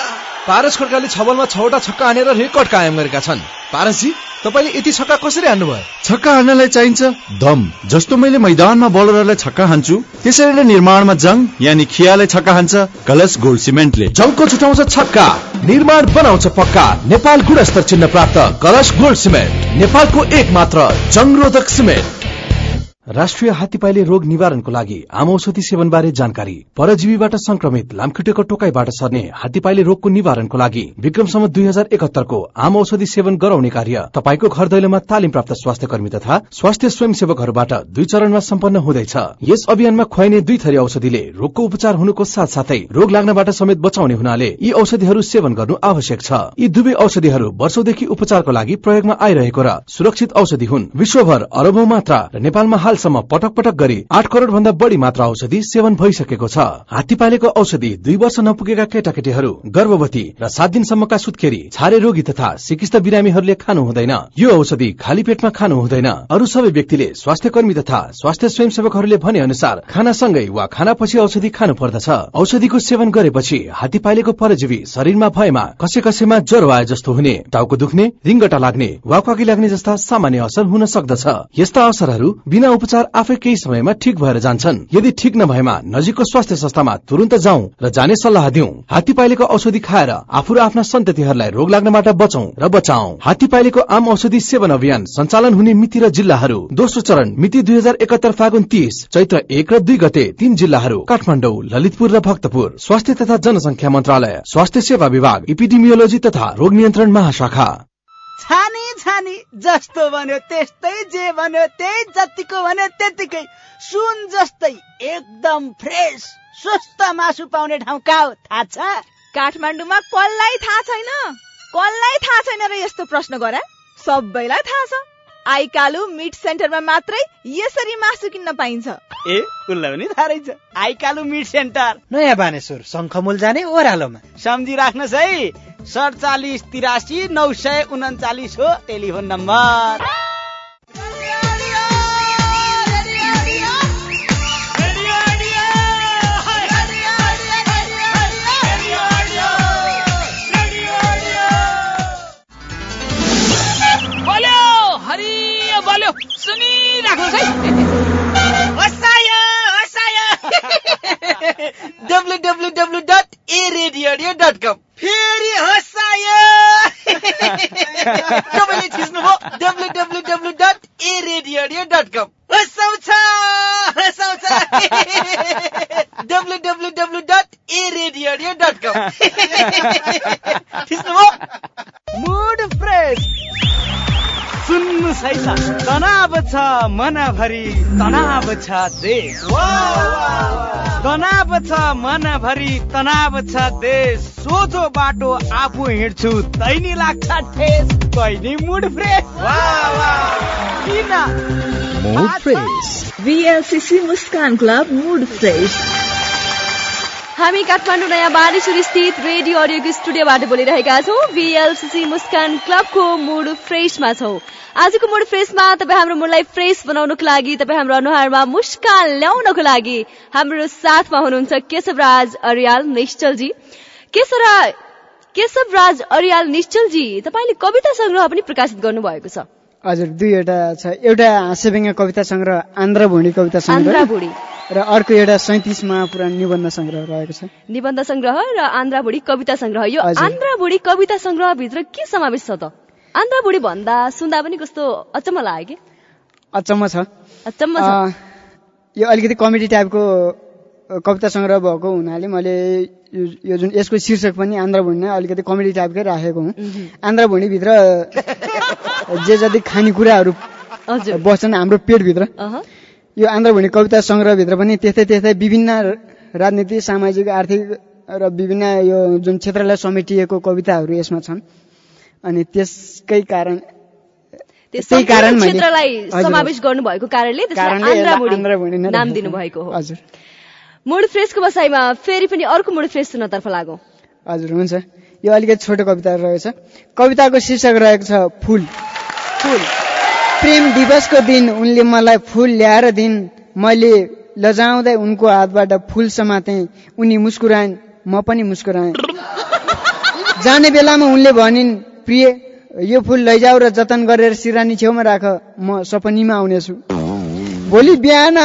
S18: पारस खड्काले छ बलमा छवटा छक्का हानेर रेकर्ड कायम गरेका छन्। पारसजी, तपाईले यति छक्का कसरी हान्नुभयो?
S19: छक्का हान्नलाई चाहिन्छ दम। जस्तो मैले मैदानमा बलरलाई छक्का हान्छु, त्यसरी नै निर्माणमा जङ यानी खियाले छक्का हान्छ कलश गोल्ड सिमेन्टले।
S17: जङको छुटाउँछ छक्का, निर्माण बनाउँछ पक्का। नेपाल गुणस्तर चिन्ह प्राप्त कलश गोल्ड सिमेन्ट, नेपालको एक मात्र जङरोधक सिमेन्ट।
S20: राष्ट्रिय हात्तीपाइले रोग निवारणको लागि आम औषधि सेवन बारे जानकारी। परजीवीबाट संक्रमित लामखुट्टेको टोकाइबाट सर्ने हात्तीपाइले रोगको निवारणको लागि विक्रमसम्म दुई हजार एकहत्तरको आम औषधि सेवन गराउने कार्य तपाईको घर दैलोमा तालिम प्राप्त स्वास्थ्य कर्मी तथा स्वास्थ्य स्वयंसेवकहरूबाट दुई चरणमा सम्पन्न हुँदैछ। यस अभियानमा खुवाइने दुई थरी औषधिले रोगको उपचार हुनुको साथसाथै रोग लाग्नबाट समेत बचाउने हुनाले यी औषधिहरू सेवन गर्नु आवश्यक छ। यी दुवै औषधिहरू वर्षौंदेखि उपचारको लागि प्रयोगमा आइरहेको र सुरक्षित औषधि हुन्। विश्वभर अरबौं मात्रा र नेपालमा हालसम्म पटक पटक गरी आठ करोड़ भन्दा बढ़ी मात्रा औषधि सेवन भइसकेको छ। हात्तीपालेको औषधि दुई वर्ष नपुगेका केटाकेटीहरू, गर्भवती र सात दिनसम्मका सुत्केरी, छारे रोगी तथा सिकिस्त बिरामीहरूले खानु हुँदैन। यो औषधि खाली पेटमा खानु हुँदैन। अरू सबै व्यक्तिले स्वास्थ्य कर्मी तथा स्वास्थ्य स्वयंसेवकहरूले भने अनुसार खानासँगै वा खानापछि औषधि खानु पर्दछ। औषधिको सेवन गरेपछि हात्तीपालेको परजीवी शरीरमा भएमा कसै कसैमा ज्वरो आए जस्तो हुने, टाउको दुख्ने, रिङ्गटा लाग्ने, वाकवाकी लाग्ने जस्ता सामान्य असर हुन सक्दछ। यस्ता असरहरू बिना उपचार आफै केही समयमा ठीक भएर जान्छन्। यदि ठीक नभएमा नजिकको स्वास्थ्य संस्थामा तुरन्त जाउँ र जाने सल्लाह दिउँ। हात्तीपाइलेको औषधि खाएर आफू र आफ्ना सन्ततिहरूलाई रोग लाग्नबाट बचौं र बचाउँ। हात्तीपाइलेको आम औषधि सेवन अभियान सञ्चालन हुने मिति र जिल्लाहरू। दोस्रो चरण मिति दुई हजार एकहत्तर फागुन तीस, चैत्र एक र दुई गते तीन जिल्लाहरू काठमाडौँ, ललितपुर र भक्तपुर। स्वास्थ्य तथा जनसंख्या मन्त्रालय, स्वास्थ्य सेवा विभाग, इपिडेमियोलोजी तथा रोग नियन्त्रण महाशाखा।
S15: छानी छानी जस्तो भन्यो त्यस्तै, जे भन्यो त्यही, जतिको भन्यो त्यतिकै, सुन जस्तै एकदम फ्रेश स्वस्थ मासु पाउने ठाउँ कहाँ हो थाहा छ?
S2: काठमाडौँमा कसलाई थाहा छैन? कसलाई थाहा छैन र यस्तो प्रश्न गरे? सबैलाई थाहा छ। आइकालु मिट सेन्टरमा मात्रै यसरी मासु किन्न पाइन्छ।
S15: ए, उसलाई पनि थाहा रहेछ। आइकालु मिट सेन्टर,
S3: नयाँ बानेश्वर, शङ्खमूल जाने ओह्रालोमा।
S15: सम्झिराख्नुहोस् है, सडचालिस तिरासी नौ सय उन्चालिस हो telephone number. W W W dot A radio dot com. फेरि हसायो। तपाईँले थिच्नुभयो W W W dot
S1: A radio dot com हँसाउँछ हँसाउँछ W W W dot A radio dot com
S15: mood fresh सुन्नुहोस् है त तनाव छ मनभरि तनाव छ देश तनाव छ मनभरि तनाव छ देश सोझो बाटो आफू हिँड्छु तैनी लाग्छ ठेस कहिले मुड फ्रेस किन
S5: mood fresh
S2: VLCC Muskan club mood fresh.
S4: हामी काठमाडौँ नयाँ बानेश्वर स्थित रेडियो अडियोको स्टुडियोबाट बोलिरहेका छौँ। भिएलसिसी मुस्कान क्लबको मुड फ्रेसमा छौँ। आजको मुड फ्रेसमा तपाईँ हाम्रो मुडलाई फ्रेस बनाउनको लागि, तपाईँ हाम्रो अनुहारमा मुस्कान ल्याउनको लागि हाम्रो साथमा हुनुहुन्छ केशवराज अर्याल निश्चलजी। केशवरा केशवराज अर्याल निश्चलजी, तपाईँले कविता संग्रह पनि प्रकाशित गर्नुभएको छ।
S3: हजुर, दुईवटा छ। एउटा हाँस्यव्यङ्ग्य कविता संग्रह आन्द्रभुँडी कविता संग्रह र अर्को एउटा सैतिस महापुराण निबन्ध संग्रह रहेको छ।
S4: निबन्ध संग्रह र आन्द्रभुँडी कविता संग्रह। यो आन्द्रभुँडी कविता संग्रह भित्र के समावेश छ त? आन्द्रभुँडी भन्दा सुन्दा पनि कस्तो अचम्म लाग्यो कि?
S3: अचम्म छ,
S4: अचम्म छ।
S3: यो अलिकति कमेडी टाइपको कविता संग्रह भएको हुनाले मैले यो जुन यसको शीर्षक पनि आन्द्रभुँडी नै अलिकति कमेडी टाइपकै राखेको हुँ। आन्द्रभुँडी भित्र जे जति खानेकुराहरू बस्छन् हाम्रो पेटभित्र, यो आन्द्रभुँडी कविता संग्रहभित्र पनि त्यस्तै त्यस्तै विभिन्न राजनीतिक सामाजिक आर्थिक र विभिन्न यो जुन क्षेत्रलाई समेटिएको कविताहरू यसमा छन्। अनि त्यसकै कारण
S4: त्यसै कारण क्षेत्रलाई समावेश गर्नुभएको कारणले आन्द्रभुँडी नाम दिनुभएको हो।
S3: हजुर,
S4: मुड फ्रेसको बसाइमा फेरि पनि अर्को मुड फ्रेस सुन्नतर्फ लागौँ।
S3: हजुर हुन्छ। यो अलिकति छोटो कविता रहेछ। कविताको शीर्षक रहेको छ फुल। फुल प्रेम दिवसको दिन उनले मलाई फुल ल्याएर दिन, मैले लजाउँदै उनको हातबाट फुल समातेँ, उनी मुस्कुराइन्, म पनि मुस्कुराएँ। जाने बेलामा उनले भनिन्, प्रिय यो फुल लैजाऊ र जतन गरेर सिरानी छेउमा राख, म सपनीमा आउनेछु। भोलि बिहान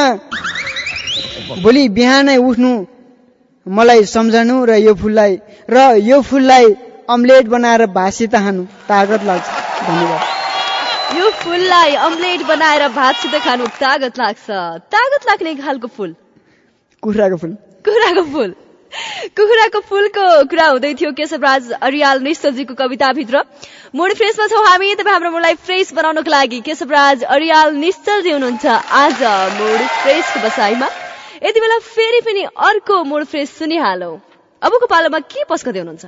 S3: भोलि बिहानै उठ्नु, मलाई सम्झनु र यो फुललाई र यो फुललाई अम्लेट बनाएर भातसित खानु तागत लाग्छ। धन्यवाद।
S4: यो फुललाई अम्लेट बनाएर भातसित खानु तागत लाग्छ। तागत लाग्ने खालको फुल
S3: कुखुराको फुल।
S4: कुखुराको फुल कुखुराको फुलको कुरा हुँदै थियो केशवराज अर्याल निश्चलजीको कविताभित्र। मुड फ्रेसमा छौँ हामी। तपाईँ हाम्रो मुडलाई फ्रेस बनाउनको लागि केशवराज अर्याल निश्चलजी हुनुहुन्छ आज मुड फ्रेसको बसाइमा। यति बेला फेरि पनि अर्को मुड फ्रेस सुनिहालौँ। अबको पालोमा के पस्कदै हुनुहुन्छ?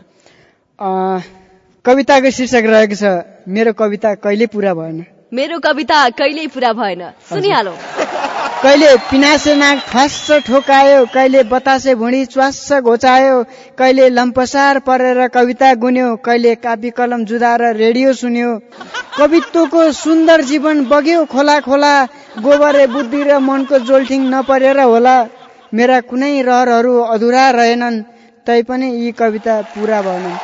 S3: कविताको शीर्षक रहेको छ मेरो कविता कहिले पूरा भएन।
S4: मेरो कविता कहिल्यै पूरा भएन, सुनिहालौँ।
S3: कहिले पिनासे नाक ठस्स ठोकायो, कहिले बतासे भुँडी च्वास्स घोचायो, कहिले लम्पसार परेर कविता गुन्यो, कहिले कापी कलम जुधाएर रेडियो सुन्यो। कवित्वको सुन्दर जीवन बग्यो खोला खोला, गोबरे बुद्धि र मनको जोल्ठिङ नपरेर होला। मेरा कुनै रहरहरू अधुरा रहेनन्, तैपनि यी कविता पूरा भएनन्।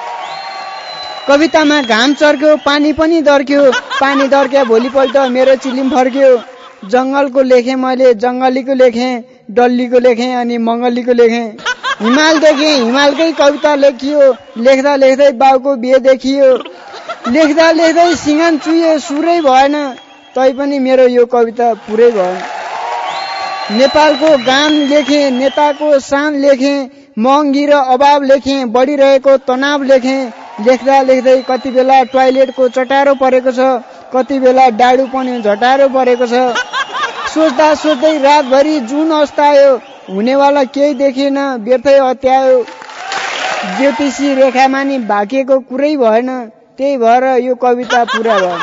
S3: कवितामा घाम चर्क्यो, पानी पनि दर्क्यो, पानी दर्क्या भोलिपल्ट मेरो चिलिम फर्क्यो। जङ्गलको लेखेँ मैले, जङ्गलीको लेखेँ, डल्लीको लेखेँ अनि मङ्गलीको लेखेँ। हिमाल देखेँ, हिमालकै कविता लेखियो, लेख्दा लेख्दै बाउको बिहे देखियो। लेख्दा लेख्दै सिँगान चुयो, सुरै भएन, तैपनि मेरो यो कविता पुरै भएन। नेपालको गान लेखेँ, नेताको शान लेखेँ, महँगी र अभाव लेखेँ, बढिरहेको तनाव लेखेँ। लेख्दा लेख्दै कति बेला टोयलेटको चटारो परेको छ, कति बेला डाडु पनि झटारो परेको छ। सोच्दा सोच्दै रातभरि जुन अस्तायो, हुनेवाला केही देखेन, व्यर्थै हत्यायो। ज्योतिषी रेखामानी भाकिएको कुरै भएन, त्यही भएर यो कविता पुरा भयो।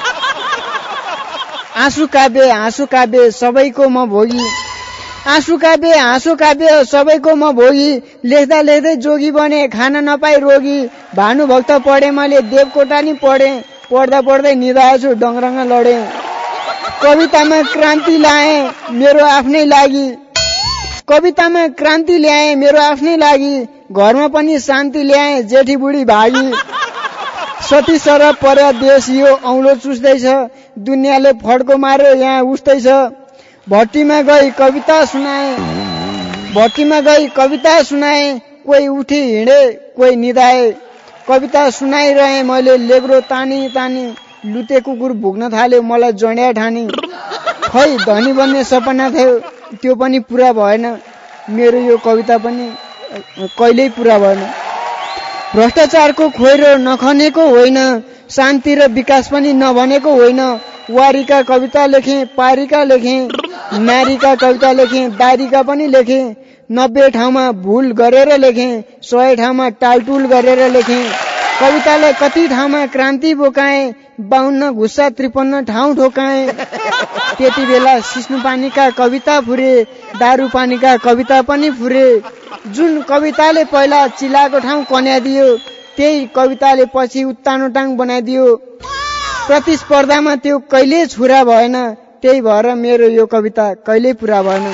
S3: आँसु काव्य हाँसो काव्य सबैको म भोगी, आँसु काव्य हाँसो काव्य सबैको म भोगी। लेख्दा लेख्दै जोगी बने, खान नपाई रोगी। भानुभक्त पढे मैले, देवकोटा नि पढे, पढ्दा पढ्दै निधाएछु, डङरङ लडे। कवितामा क्रान्ति ल्याएँ मेरो आफ्नै लागि, कवितामा क्रान्ति ल्याएँ मेरो आफ्नै लागि। घरमा पनि शान्ति ल्याएँ, जेठी बुढी भागी। सती सरह पर्या देश यो औँलो चुस्दैछ, दुनियाँले फड्को मार्यो यहाँ उस्दैछ। भट्टीमा गई कविता सुनाए, भट्टीमा गई कविता सुनाए, कोही उठी हिँडे कोही निधाए। कविता सुनाइरहे मैले लेब्रो तानी तानी, लुते कुकुर भुक्न थाल्यो मलाई जड्या ठानी खै धनी बन्ने सपना थियो त्यो पनि पुरा भएन मेरो यो कविता पनि कहिल्यै पुरा भएन भ्रष्टाचारको खोइरो नखनेको होइन शान्ति र विकास पनि नभनेको होइन वारीका कविता लेखे पारीका लेखे नारीका कविता लेखे दारीका पनि लेखे नब्बे ठाउँमा भुल गरेर लेखे सय ठाउँमा टालटुल गरेर लेखे कवितालाई कति ठाउँमा क्रान्ति बोकाए बाहुन्न घुस्सा त्रिपन्न ठाउँ ठोकाए त्यति बेला सिस्नु पानीका कविता फुरे दारू पानीका कविता पनि फुरे जुन कविताले पहिला चिलाको ठाउँ कन्यादियो त्यही कविताले पछि उत्तानो टाङ बनाइदियो प्रतिस्पर्धामा त्यो कहिले छुरा भएन त्यही भएर मेरो यो कविता कहिले पुरा भएन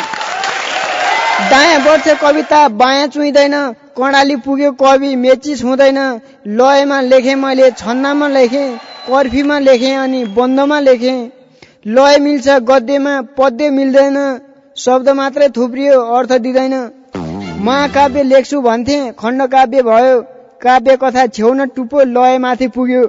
S3: दायाँ बढ्छ कविता बायाँ चुइँदैन कर्णाली पुग्यो कवि मेची छुँदैन लयमा लेखेँ मैले छन्दामा लेखेँ कर्फीमा लेखेँ अनि बन्दमा लेखेँ लय मिल्छ गद्यमा पद्य मिल्दैन शब्द मात्रै थुप्रियो अर्थ दिँदैन महाकाव्य लेख्छु भन्थे खण्डकाव्य भयो काव्य कथा छेउन टुप्पो लय माथि पुग्यो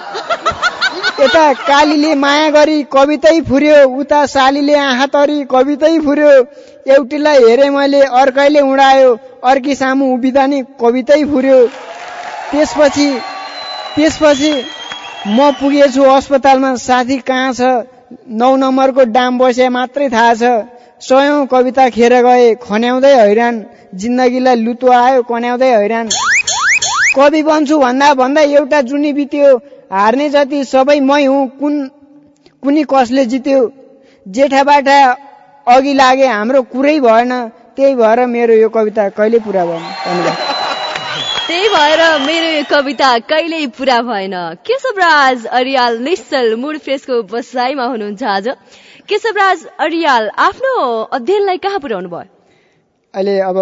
S3: यता कालीले माया गरी कवितै फुर्यो उता सालीले आँखा तरी कवितै फुर्यो एउटीलाई हेरे मैले अर्कैले उडायो अर्की सामु उभिँदा नि कवितै फुर्यो त्यसपछि त्यसपछि म पुगेछु अस्पतालमा साथी कहाँ छ नौ नम्बरको डाम बसे मात्रै थाहा छ सयौं कविता खेर गए खन्याउँदै हैरान जिन्दगीलाई लुतो आयो कन्याउँदै हैरान कवि बन्छु भन्दा भन्दा एउटा जुनी बित्यो हार्ने जति सबै मै हुँ कुन कुनी कसले जित्यो जेठाबाठा अघि लागे हाम्रो कुरै भएन त्यही भएर मेरो यो कविता कहिले पुरा भएन धन्यवाद
S4: त्यही भएर मेरो यो कविता कहिल्यै पुरा भएन। केशवराज अरियाल निश्चल मुड फ्रेसको बसाइमा हुनुहुन्छ आज। केशवराज अरियाल आफ्नो अध्ययनलाई कहाँ पुर्याउनु भयो?
S3: अहिले अब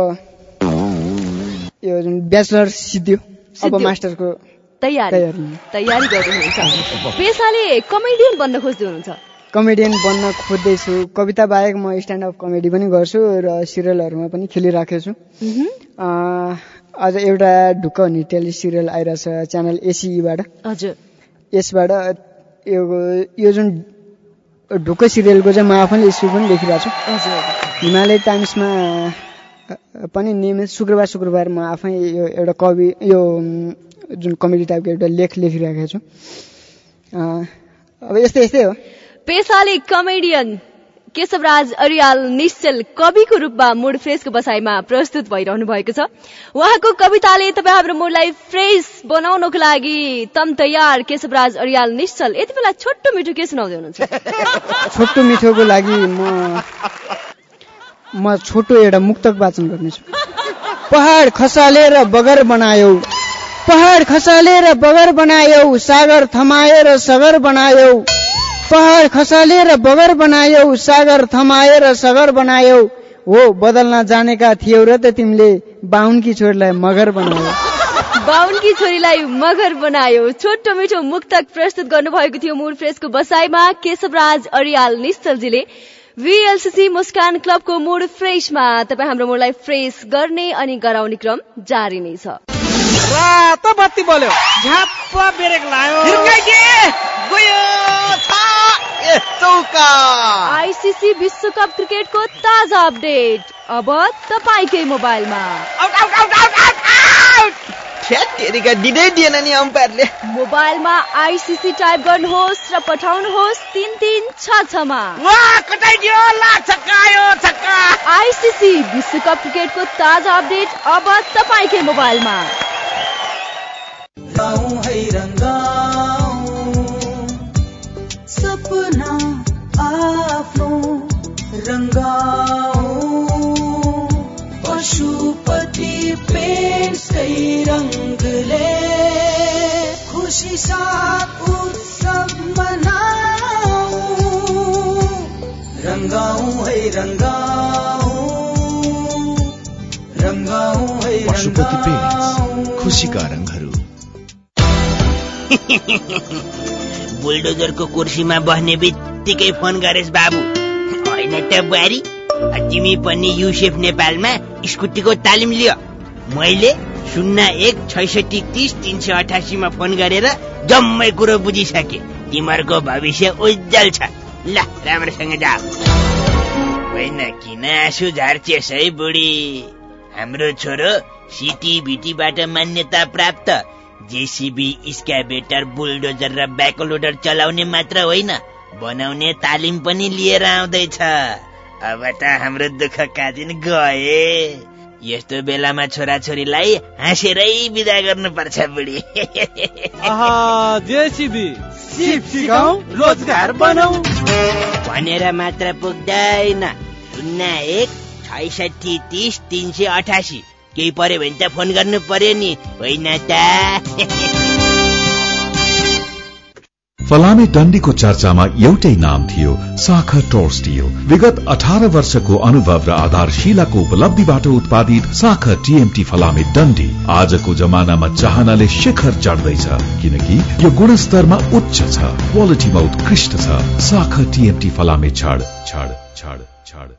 S3: यो जुन ब्याचलर सिद्धियो अब मास्टरको
S4: तयारी तयारी गर्नुहुन्छ। पेसाले कमेडियन बन्न खोज्दै हुनुहुन्छ?
S3: कमेडियन बन्न खोज्दैछु। कविता बाहेक म स्ट्यान्ड अप कमेडी पनि गर्छु र सिरियलहरूमा पनि खेलिराखेको छु। अझ एउटा ढुक्क हुने टेली सिरियल आइरहेछ च्यानल एसीबाट।
S4: हजुर
S3: यसबाट यो यो जुन ढुक्क सिरियलको चाहिँ म आफैले स्क्रिप्ट पनि लेखिरहेको छु।
S4: हजुर
S3: हिमालय टाइम्समा पनि नियमित शुक्रबार शुक्रबार म आफै यो एउटा कवि यो जुन कमेडी टाइपको एउटा लेख लेखिरहेको छु। अब यस्तै यस्तै हो।
S4: पेसाले कमेडियन केशवराज अरियाल निश्चल कविको रूपमा मुड फ्रेसको बसाइमा प्रस्तुत भइरहनु भएको छ। उहाँको कविताले तपाईँ हाम्रो मुडलाई फ्रेस बनाउनको लागि तम तयार केशवराज अरियाल निश्चल यति बेला छोटो मिठो के सुनाउँदै हुनुहुन्छ?
S3: छोटो मिठोको लागि म म छोटो एउटा मुक्तक वाचन गर्नेछु। पहाड खसालेर बगर बनायो, पहाड खसालेर बगर बनायो, सागर थमाएर सगर बनायो, पहाड खसालेर बगर बनायो, सागर थमाएर सगर बनायो, हो बदल्न जानेका थियौ र त तिमीले बाहुनकी छोरीलाई मगर बनायो।
S4: बाहुनकी छोरीलाई मगर बनायो छोटो मिठो मुक्तक प्रस्तुत गर्नुभएको थियो मुड फ्रेसको बसाइमा केशवराज अरियाल निश्चलजीले। वीएलसीसी मुस्कान क्लबको मुड फ्रेसमा तपाईँ हाम्रो मुडलाई फ्रेस गर्ने अनि गराउने क्रम जारी नै छ।
S15: रातो बत्ती बल्यो, झ्याप्प ब्रेक लायो, गयो
S1: ए चौका।
S4: आईसीसी विश्वकप क्रिकेटको ताजा अपडेट अब तपाईकै मोबाइलमा।
S15: Out out out out out.
S1: ठ्याक्कै दिदै दिएन नि अम्पायरले।
S4: मोबाइलमा आईसीसी टाइप गर्नुहोस् र पठाउनुहोस् तीन तीन छ छ मा।
S15: वाह कटाइदियो, ला छक्का आयो छक्का।
S4: आईसीसी विश्वकप क्रिकेटको ताजा अपडेट अब तपाईकै मोबाइलमा।
S11: गाउँ है रङ्गाउँ सपना आफ्नो रङ्गाउँ पशुपति पेन्टकै रङ्गले खुसी साथ उत्सव मनाउँ रङ्गाउँ है रङ्गाउँ रङ्गाउँ है
S5: पशुपति पेन्ट्स खुसीका रङहरू।
S21: बुलडोजरको कुर्सीमा बस्ने बित्तिकै फोन गरेस् बाबु। होइन त बुहारी, तिमी पनि युसेफ नेपालमा स्कुटीको तालिम लियो। मैले शून्य एक छैसठी तीस तीन सय अठासीमा फोन गरेर जम्मै कुरो बुझिसके। तिमीहरूको भविष्य उज्जवल छ। ल राम्रोसँग जाऊ। होइन किन आँसु झार्छेस् है बुढी? हाम्रो छोरो सिटिभिटीबाट मान्यता प्राप्त जेसीबी, स्क्याभेटर, बुलडोजर र ब्याकलोडर चलाउने मात्र होइन, बनाउने तालिम पनि लिएर आउँदैछ। अब त हाम्रो दुःख काटिन गए। यस्तो बेलामा छोराछोरीलाई हाँसेरै विदा गर्नुपर्छ बुढी।
S9: जेसीबी सिप सिकाऊ, रोजगार बनाऊ
S21: भनेर मात्र पुग्दैन। शून्य एक छैसठी तीस तीन सय अठासी केही पर्यो भने त फोन गर्नु पर्यो नि, होइन त?
S12: फलामे डन्डीको चर्चामा एउटै नाम थियो, साखर टोर्स थियो। विगत अठार वर्षको अनुभव र आधारशिलाको उपलब्धिबाट उत्पादित साखर टीएमटी फलामे डन्डी आजको जमानामा चाहनाले शिखर चढ्दैछ, किनकि यो गुणस्तरमा उच्च छ, क्वालिटीमा उत्कृष्ट छ। साखर टीएमटी फलामे छड छड छड छड।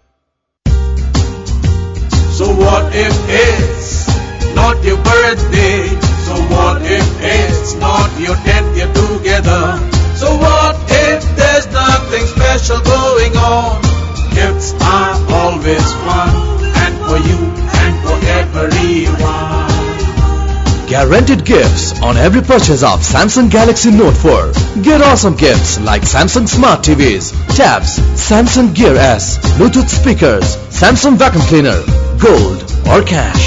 S11: So what if it's not your birthday? So what if it's not your tenth year together? So what if there's nothing special going on? Gifts are always fun, and for you and for everyone.
S17: Guaranteed gifts on every purchase of Samsung Galaxy Note four. Get awesome gifts like Samsung Smart T Vs, tabs, Samsung Gear S, Bluetooth speakers, Samsung vacuum cleaner, gold or cash.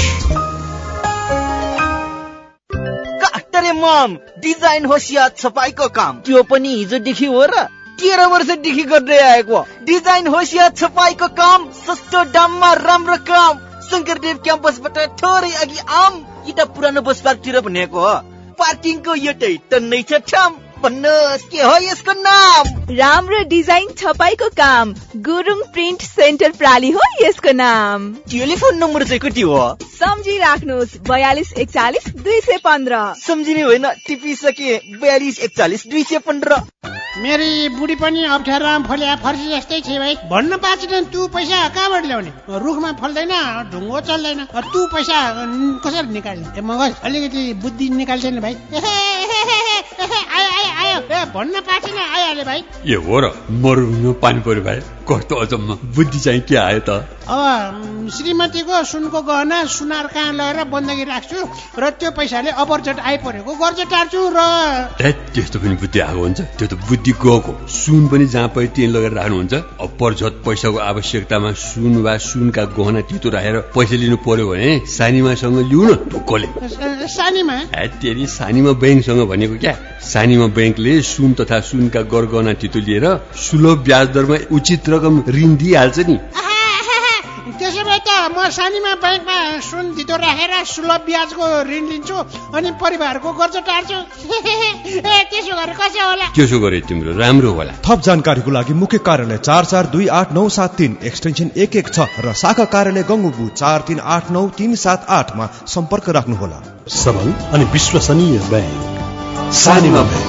S1: मम design होस् या छपाईको काम, त्यो पनि हिजोदेखि हो र तेह्र वर्षदेखि गर्दै आएको। डिजाइन होस् या छपाईको काम, सस्तो दाममा राम्रो काम। शंकरदेव क्याम्पसबाट थोरै अघि आम, कि त पुरानो बस पार्कतिर भनेको हो। पार्किङको एउटै टन्नै छ ठाम, भन्नुहोस् के हो यसको नाम?
S2: राम्रो डिजाइन छपाईको काम, गुरुङ प्रिन्ट सेन्टर प्राली हो यसको नाम।
S1: टेलिफोन नम्बर चाहिँ कति हो?
S2: सम्झिराख्नुहोस्, बयालिस एकचालिस दुई सय पन्ध्र।
S1: सम्झिने होइन, टिपिसके बयालिस एकचालिस दुई सय पन्ध्र।
S3: मेरी बुढी पनि अप्ठ्यारोमा फल्या फर्सी जस्तै छ भाइ। भन्न पाएन तू पैसा कहाँबाट ल्याउने? रुखमा फल्दैन, ढुङ्गो चल्दैन, तू पैसा कसरी निकाल्ने? ए मगज अलिकति बुद्धि निकाल्दैन भाइ। आयो आयो आयो, ए भन्न पाएन आइहाले भाइ।
S22: ए हो र, मरुभूमिमा पानी पर्यो भाइ, कस्तो अचम्म। बुद्धि चाहिँ के आयो त?
S3: अब श्रीमतीको सुनको गहना सुनार कहाँ लगेर बन्दगी राख्छु र त्यो पैसाले अपरचट आइपरेको गर्ज टार्छु र
S22: त्यस्तो पनि बुद्धि आएको हुन्छ। त्यो त बुद्धि गएको। सुन पनि जहाँ पाए त्यही लगेर राख्नुहुन्छ। अपरझट पैसाको आवश्यकतामा सुन वा सुनका गहना तितो राखेर पैसा लिनु पर्यो भने सानीमासँग लिउ न ढुक्कले।
S3: सानीमा
S22: तेरि सानीमा ब्याङ्कसँग भनेको क्या? सानीमा ब्याङ्कले सुन तथा सुनका गरगहना तितो लिएर सुलभ ब्याज दरमा उचित रकम ऋण दिइहाल्छ नि।
S3: त्यसो भए त म सानीमा ब्याङ्कमा सुन धितो राखेर सुलभ ब्याजको ऋण लिन्छु अनि परिवारको कर्ज टार्छु। ए त्यसो गरे कसो होला?
S22: त्यसो गरे तिम्रो राम्रो होला।
S18: थप जानकारीको लागि मुख्य कार्यालय चार चार दुई आठ नौ सात तीन एक्सटेन्सन एक एक छ र शाखा कार्यालय गंगुबु चार तीन आठ नौ तीन सात आठ मा सम्पर्क राख्नुहोला।
S12: सबल अनि विश्वसनीय ब्याङ्क
S22: सानीमा ब्याङ्क।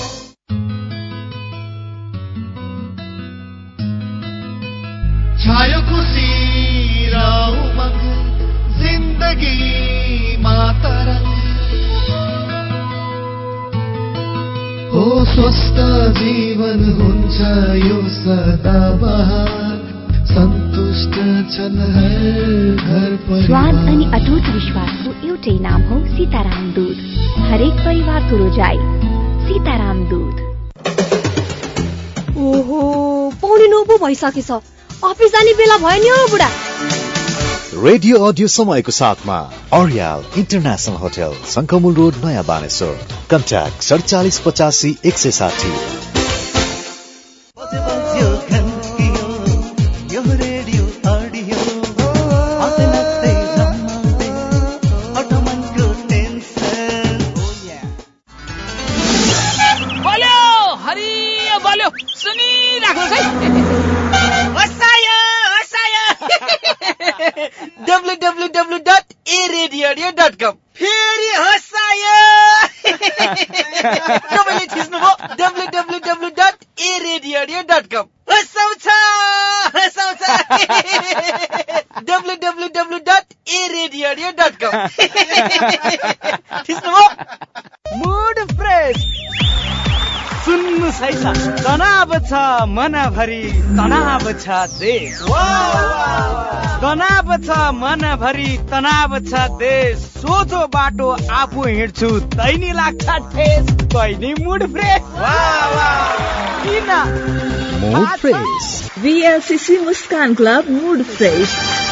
S11: छायो खुशी र उमंग जिन्दगी मातरंग हो, स्वस्थ जीवन हुन्छ यो सदाबहार, सन्तुष्ट छन् हर घर परिवार।
S23: स्वाद अनि अटुट विश्वासको एउटै नाम हो सीताराम दूध। हरेक परिवारको रोजाई सीताराम दूध।
S4: ओहो, पौने नौ पो भइसकेछ, अफिस जाने बेला भयो नि हो बुढा।
S5: रेडियो अडियो समयको साथमा Aryal international hotel, Shankhamul road, नयाँ बानेश्वर। कन्ट्याक्ट सडचालिस पचासी एक सय साठी।
S1: W W W dot A radio dot com. फेरि हसायो तपाईँले थिच्नुभयो W W W dot A radio dot com. हसाउँछ हसाउँछ W W W dot A radio dot com. थिच्नुभयो? मुड फ्रेस
S9: सुन्नुहोस् है त, तनाव छ मनभरि तनाव छ देश, तनाव छ मनभरि तनाव छ देश, सोझो बाटो आफू हिँड्छु तैनी लाग्छ ठेस, तैनी मुड फ्रेस किन
S5: mood fresh.
S2: VLCC Muskan club mood fresh.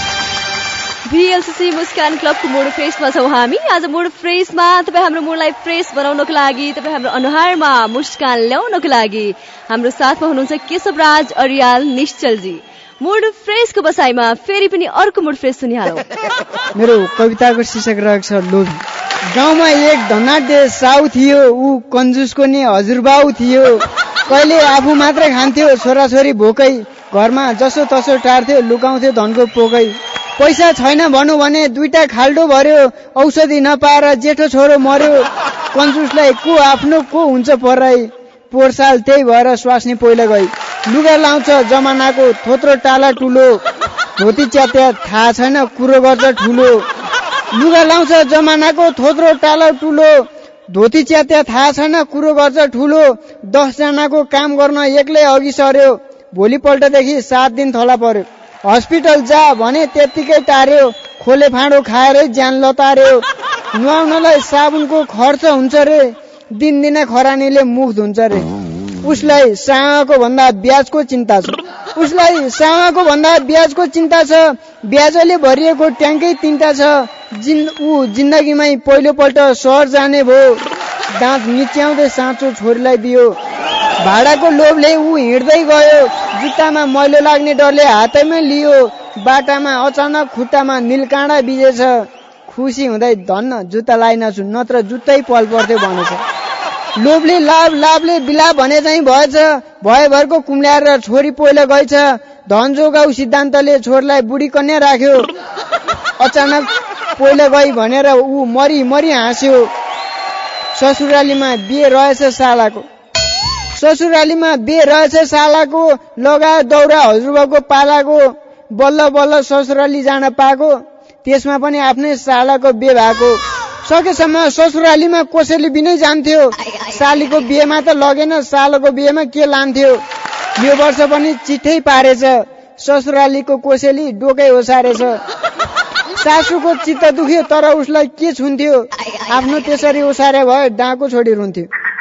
S4: VLCC Muskan क्लबको मुड फ्रेसमा छौँ हामी। आज मुड फ्रेसमा तपाईँ हाम्रो मुडलाई फ्रेस बनाउनको लागि, तपाईँ हाम्रो अनुहारमा मुस्कान ल्याउनको लागि हाम्रो साथमा हुनुहुन्छ केशवराज अरियाल निश्चलजी। मुड फ्रेसको बसाइमा फेरि पनि अर्को मुड फ्रेस सुनिहालौँ।
S3: मेरो कविताको शीर्षक रहेको छ लोभी। गाउँमा एक धनाढ्य साउ थियो, ऊ कन्जुसको नि हजुरबाउ थियो। कहिले आफू मात्रै खान्थ्यो, छोराछोरी भोकै, घरमा जसो तसो टार्थ्यो, लुकाउँथ्यो धनको पोकै। पैसा छैन भनौँ भने दुईटा खाल्डो भर्यो, औषधि नपाएर जेठो छोरो मर्यो। कन्जुसलाई को आफ्नो को हुन्छ पराई, पोहोर साल त्यही भएर स्वास्नी पहिला गई। लुगा लाउँछ जमानाको थोत्रो टाला ठुलो, धोती च्यात्या थाहा छैन कुरो गर्छ ठुलो। लुगा लाउँछ जमानाको थोत्रो टाला ठुलो, धोती च्यात्या थाहा छैन कुरो गर्छ ठुलो। दसजनाको काम गर्न एक्लै अघि सर्यो, भोलिपल्टदेखि सात दिन थला पर्यो। हस्पिटल जा भने त्यत्तिकै टार्यो, खोले फाँडो खाएरै ज्यान लतार्यो। नुहाउनलाई साबुनको खर्च हुन्छ रे, दिनदिनै खरानीले मुख धुन्छ रे। उसलाई साँगाको भन्दा ब्याजको चिन्ता छ, उसलाई साँगाको भन्दा ब्याजको चिन्ता छ। ब्याजले भरिएको ट्याङ्कै तिनटा छ। जिन ऊ जिन्दगीमै पहिलोपल्ट सहर जाने भयो, दाँत निच्याउँदै साँचो छोरीलाई दियो। भाडाको लोभले ऊ हिँड्दै गयो, जुत्तामा मैलो लाग्ने डरले हातैमा लियो। बाटामा अचानक खुट्टामा नीलकाँडा बिजेछ, खुसी हुँदै धन्न जुत्ता लाइनछु नत्र जुत्तै पल पर्थ्यो भनेछ। लोभले लाभ लाभले बिलाप भने चाहिँ भएछ, भयभरको कुम्ल्याएर छोरी पहिला गएछ। धन जोगाउ सिद्धान्तले छोरीलाई बुढी कन्या राख्यो, अचानक पहिला गई भनेर ऊ मरी मरी हाँस्यो। ससुरालीमा बिहे रहेछ सालाको, ससुरालीमा बिहे रहेछ सालाको, लगायो दौरा हजुरबाउको पालाको। बल्ल बल्ल ससुराली जान पाएको, त्यसमा पनि आफ्नै सालाको बिहे भएको। सकेसम्म ससुरालीमा कोसेली बिनै जान्थ्यो, सालीको बिहेमा त लगेन, सालको बिहेमा के लान्थ्यो। यो वर्ष पनि चिठै पारेछ, ससुरालीको कोसेली डोकै ओसारेछ। सासूको चित्त दुख्यो तर उसलाई के छुन्थ्यो, आफ्नो त्यसरी ओसारे भए डाँको छोडी रुन्थ्यो।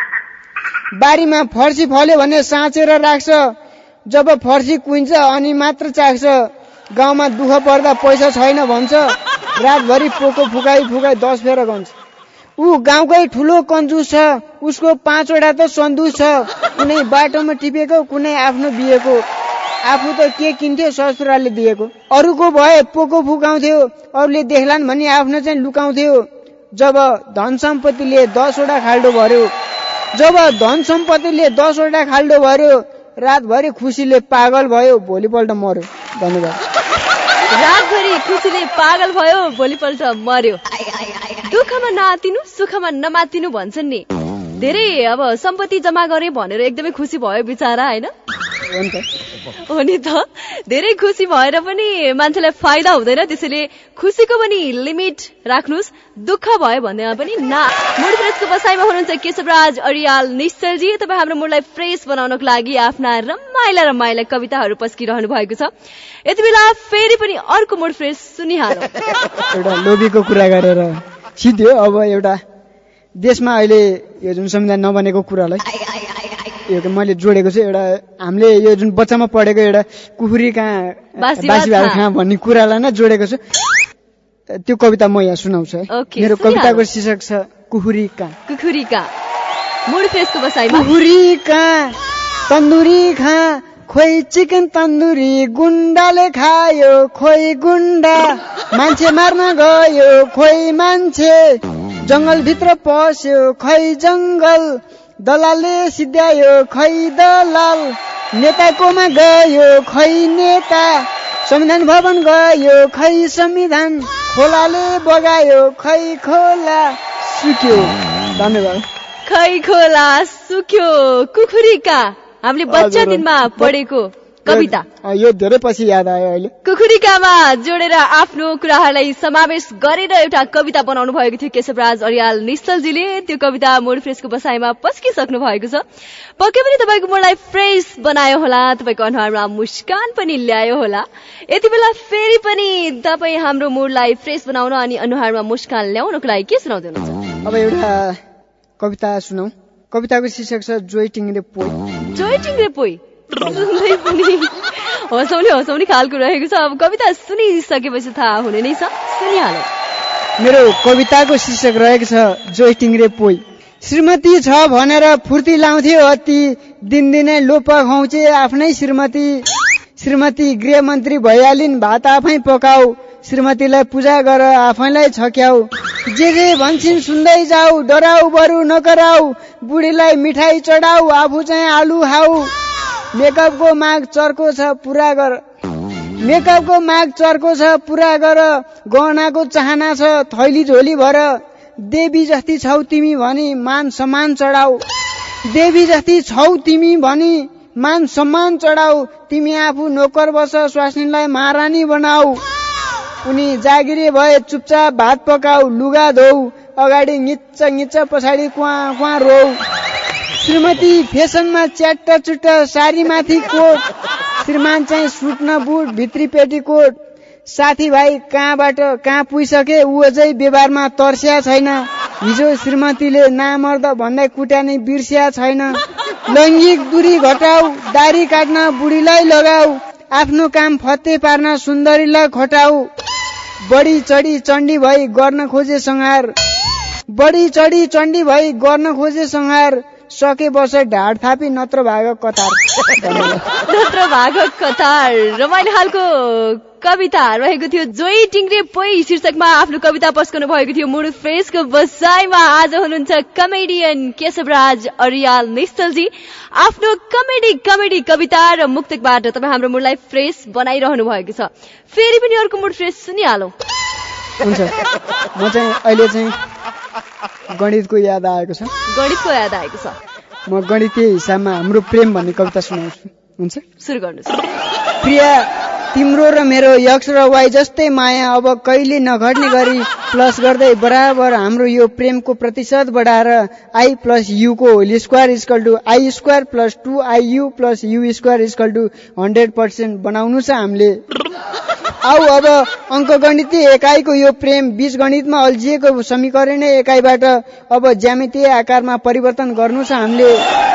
S3: बारीमा फर्सी फल्यो भने साँचेर राख्छ, जब फर्सी कुहिन्छ अनि मात्र चाख्छ। गाउँमा दुःख पर्दा पैसा छैन भन्छ, रातभरि पोको फुकाई फुकाई दस फेर गन्छ। ऊ गाउँकै ठुलो कन्जुस छ, उसको पाँचवटा त सन्दुस छ। कुनै बाटोमा टिपेको, कुनै आफ्नो बिहेको। आफू त के किन्थ्यो ससुराले दिएको, अरूको भए पोको फुकाउँथ्यो, अरूले देख्लान् भनी आफ्नो चाहिँ लुकाउँथ्यो। जब धन सम्पत्तिले दसवटा खाल्डो भर्यो, जब धन सम्पत्तिले दसवटा खाल्डो भर्यो, रातभरि खुसीले पागल भयो, भोलिपल्ट मर्यो। धन्यवाद।
S4: रातभरि खुसीले पागल भयो, भोलिपल्ट मर्यो। दुःखमा नआतिनु सुखमा नमातिनु भन्छन् नि। धेरै अब सम्पत्ति जम्मा गरे भनेर एकदमै खुसी भयो बिचारा, होइन? हो नि त, धेरै खुसी भएर पनि मान्छेलाई फाइदा हुँदैन, त्यसैले खुसीको पनि लिमिट राख्नुहोस्। दुःख भयो भन्दैमा पनि ना। मुड फ्रेसको बसाइमा हुनुहुन्छ केशवराज अरियाल निश्चलजी। तपाईँ हाम्रो मुडलाई फ्रेस बनाउनको लागि आफ्ना रमाइला रमाइला कविताहरू पस्किरहनु भएको छ। यति बेला फेरि पनि अर्को मुड फ्रेस सुनिहालौँ।
S3: एउटा लोभीको कुरा गरेर सिध्यो। अब एउटा देशमा अहिले यो जुन संविधान नबनेको कुरालाई यो मैले जोडेको छु। एउटा हामीले यो जुन बच्चामा पढेको एउटा कुखुरी कहाँ बासी भात कहाँ भन्ने कुरालाई नै जोडेको छु। त्यो कविता म यहाँ सुनाउँछु है। मेरो कविताको शीर्षक छ कुखुरी कहाँ।
S4: कुखुरी कहाँ मुड फ्रेसको बसाइमा।
S3: कुखुरी कहाँ तन्दुरी कहाँ, खोइ चिकन तन्दुरी गुन्डाले खायो, खोइ गुन्डा मान्छे मार्न गयो, खोइ मान्छे जंगलभित्र पस्यो, खै जंगल दलालले सिद्ध्यायो, खै दलाल नेताकोमा गयो, खै नेता संविधान भवन गयो, खै संविधान खोलाले बगायो, खै खोला सुक्यो। धन्यवाद।
S4: खै खोला सुक्यो कुखुरी कहाँ, हामीले बच्चा दिनमा पढेको कविता
S3: यो धेरै पछि याद आयो अहिले।
S4: कुखुरिकामा जोडेर आफ्नो कुराहरूलाई समावेश गरेर एउटा कविता बनाउनु भएको थियो केशवराज अर्याल निश्चलजीले। त्यो कविता मुड फ्रेसको बसाइमा पस्किसक्नु भएको छ। पक्कै पनि तपाईँको मुडलाई फ्रेस बनायो होला, तपाईँको अनुहारमा मुस्कान पनि ल्यायो होला। यति बेला फेरि पनि तपाईँ हाम्रो मुडलाई फ्रेस बनाउन अनि अनुहारमा मुस्कान ल्याउनको लागि के सुनाउँदै हुनुहुन्छ?
S3: अब एउटा कविता सुनाऊ। कविताको शीर्षक छ जोइ टिङ्ग्रे पोइ।
S4: जोइ टिङ्ग्रे पोइ सुन्दै पनि हँसाउने हँसाउने खालको रहेको छ। अब कविता सुनिसकेपछि थाहा हुने नै छ, सुनिहालौ।
S3: मेरो कविताको शीर्षक रहेको छ जोइ टिङ्ग्रे पोइ। श्रीमती छ भनेर फुर्ती लाउँथ्यो अति, दिनदिनै लोप खुवाउँछे आफ्नै श्रीमती। श्रीमती गृहमन्त्री भइहालिन् भात आफै पकाऊ, श्रीमतीलाई पूजा गर आफैलाई छक्याऊ। जे जे भन्छन् सुन्दै जाऊ, डराउ बरु नकराऊ, बुढीलाई मिठाई चढाऊ आफू चाहिँ आलु खाऊ। मेकअपको माग चर्को छ पुरा गर, मेकअपको माग चर्को छ पुरा गर, गहनाको चाहना छ थैली झोली भर। देवी जस्ती छौ तिमी भनी मान सम्मान चढाऊ, देवी जस्ती छौ तिमी भनी मान सम्मान चढाऊ। तिमी आफू नोकर बस स्वास्नीलाई महारानी बनाऊ। उनी जागिरे भए चुपचाप भात पकाऊ, लुगा धोऊ, अगाडि निच्च निच्च पछाडि क्वा क्वा रोऊ। श्रीमती फेसनमा च्याट्ट चुट्ट सारी माथि कोट, श्रीमान चाहिँ सुट न बुट भित्री पेटीकोट। साथीभाइ कहाँबाट कहाँ पुगिसके ऊ अझै व्यवहारमा तर्स्या छैन। हिजो श्रीमतीले नामर्द भन्दै कुट्या नै बिर्स्या छैन। लैङ्गिक दूरी घटाऊ, दारी काट्न बुढीलाई लगाऊ, आफ्नो काम फत्ते पार्न सुन्दरीलाई खटाऊ। बढी चढी चण्डी भई गर्न खोजे संहार, बढी चढी चण्डी भई गर्न खोजे संहार। सके वर्ष ढाड थापी नत्र भाग कतार,
S4: नत्र भाग कतार। रमाइलो खालको कविता रहेको थियो। जोइ टिङ्ग्रे पोइ शीर्षकमा आफ्नो कविता पस्कनु भएको थियो मुड फ्रेसको बसाइमा। आज हुनुहुन्छ कमेडियन केशवराज अर्याल निश्चलजी। आफ्नो कमेडी कमेडी कविता र मुक्तकबाट तपाईँ हाम्रो मुडलाई फ्रेस बनाइरहनु भएको छ। फेरि पनि अर्को मुड फ्रेस सुनिहालौ।
S3: हुन्छ, म चाहिँ अहिले चाहिँ गणितको याद आएको छ।
S4: गणितको याद आएको छ।
S3: म गणितीय हिसाबमा हाम्रो प्रेम भन्ने कविता सुनाउँछु। हुन्छ,
S4: सुरु गर्नुहोस्।
S3: प्रिया तिम्रो र मेरो यक्स र वाइ जस्तै माया अब कहिले नघट्ने गरी प्लस गर्दै बराबर हाम्रो यो प्रेमको प्रतिशत बढाएर आई प्लस यू को whole square equal to I square plus two I you plus you square equal to hundred percent बनाउनु छ हामीले। आऊ अब अङ्कगणितीय एकाइको यो प्रेम बीज गणितमा अल्झिएको समीकरणीय एकाइबाट अब ज्यामितीय आकारमा परिवर्तन गर्नु छ हामीले।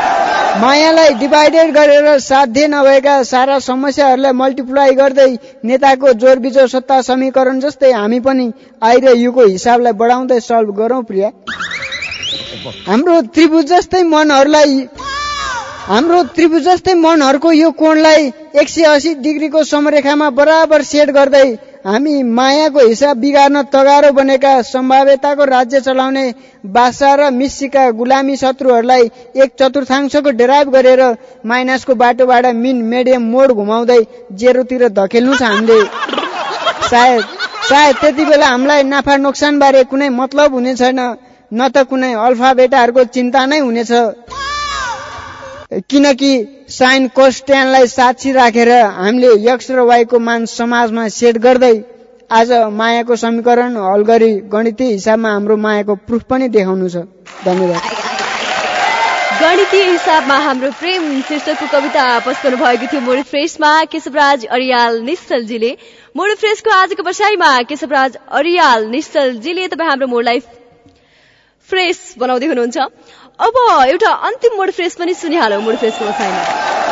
S3: मायालाई डिभाइडेड गरेर साध्य नभएका सारा समस्याहरूलाई मल्टिप्लाई गर्दै नेताको जोड बिजोड सत्ता समीकरण जस्तै हामी पनि आई र युको हिसाबलाई बढाउँदै सल्भ गरौँ प्रिया। हाम्रो त्रिभुज जस्तै मनहरूलाई हाम्रो त्रिभुज जस्तै मनहरूको यो कोणलाई एक सय अस्सी डिग्रीको समरेखामा बराबर सेट गर्दै हामी मायाको हिसाब बिगार्न तगारो बनेका सम्भाव्यताको राज्य चलाउने बादशाह र मिस्सीका गुलामी शत्रुहरूलाई एक चतुर्थांशको डेराइभ गरेर माइनसको बाटोबाट मिन मिडियम मोड घुमाउँदै जेरोतिर धकेल्नु छ हामीले। सायद सायद त्यति बेला हामीलाई नाफा नोक्सान बारे कुनै मतलब हुने छैन, न त कुनै अल्फा बेटाहरूको चिन्ता नै हुनेछ। किनकि साइन कोस ट्यानलाई साक्षी राखेर हामीले यक्स र वाइको मान समाजमा सेट गर्दै आज मायाको समीकरण हल गरी गणितीय हिसाबमा हाम्रो मायाको प्रुफ पनि देखाउनु छ। धन्यवाद।
S4: गणितीय हिसाबमा हाम्रो प्रेम शीर्षकको कविता पस्कनु भएको थियो मुड फ्रेसमा केशवराज अर्याल निश्चलजीले। मुड फ्रेसको आजको बसाइमा केशवराज अर्याल निश्चलजीले तपाईँ हाम्रो मुडलाई फ्रेस बनाउँदै हुनुहुन्छ। अब एउटा अन्तिम मुड फ्रेस पनि सुनिहालौ मुड फ्रेसको बसाइमा।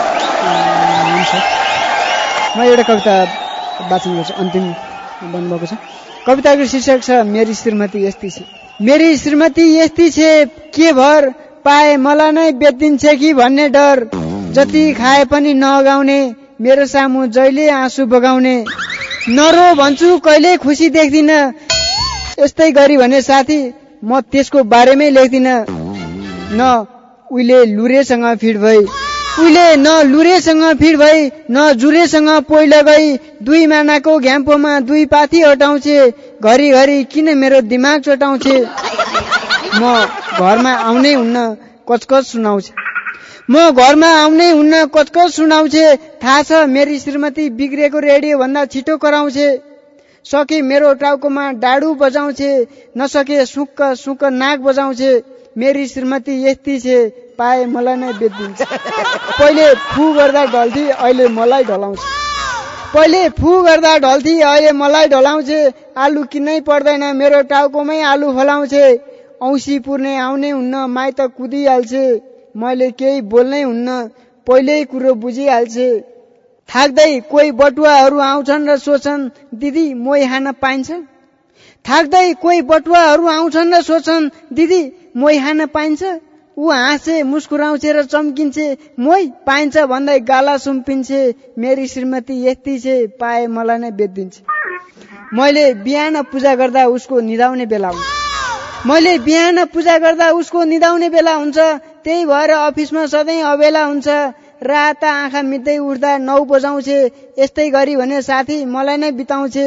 S3: म एउटा कविता वाचन गर्छु, अन्तिम बन्नुभएको छ। कविताको शीर्षक छ मेरी श्रीमती यस्ती छ। मेरी श्रीमती यस्ती छे के भर पाए मलाई नै बेचिन्छ कि भन्ने डर, जति खाए पनि नअगाउने मेरो सामु जहिले आँसु बगाउने। नरो भन्छु कहिले खुसी देख्दिन, यस्तै गरी भने साथी म त्यसको बारेमै लेख्दिन। न उहिले लुरेसँग फिट भई उहिले न लुरेसँग फिट भई न जुरेसँग पोइला गई, दुई मानाको घ्याम्पोमा दुई पाथी हटाउँछे, घरि घरि किन मेरो दिमाग चटाउँछे। म घरमा आउनै हुन्न कचकच सुनाउँछ। म घरमा आउनै हुन्न, कचकच सुनाउँछे। थाहा छ मेरी श्रीमती बिग्रेको रेडियो भन्दा छिटो कराउँछे। सके मेरो टाउकोमा डाडु बजाउँछे, नसके सुक्क सुक्क नाक बजाउँछे। मेरी श्रीमती यस्ती छे, पाए मलाई नै बेचिदिन्छ। पहिले फु गर्दा ढल्थी, अहिले मलाई ढलाउँछ। पहिले फु गर्दा ढल्थी, अहिले मलाई ढलाउँछे। आलु किन्नै पर्दैन, मेरो टाउकोमै आलु फलाउँछे। औँसी पुर्ने आउनै हुन्न, माइत कुदिहाल्छे। मैले केही बोल्नै हुन्न, पहिल्यै कुरो बुझिहाल्छे। थाक्दै कोही बटुवाहरू आउँछन् र सोच्छन्, दिदी मोही खान पाइन्छ? थाक्दै कोही बटुवाहरू आउँछन् र सोच्छन्, दिदी मोही खान पाइन्छ? ऊ हाँसे, मुस्कुराउँछे र चम्किन्छे। मोही पाइन्छ भन्दै गाला सुम्पिन्छे। मेरी श्रीमती यस्ती छे, पाए मलाई नै बेचिदिन्छ। मैले बिहान पूजा गर्दा उसको निदाउने बेला हुन्छ। मैले बिहान पूजा गर्दा उसको निदाउने बेला हुन्छ। त्यही भएर अफिसमा सधैँ अबेला हुन्छ। रात आँखा मिच्दै उठ्दा नौ बजाउँछे। यस्तै गरी भने साथी मलाई नै बिताउँछे।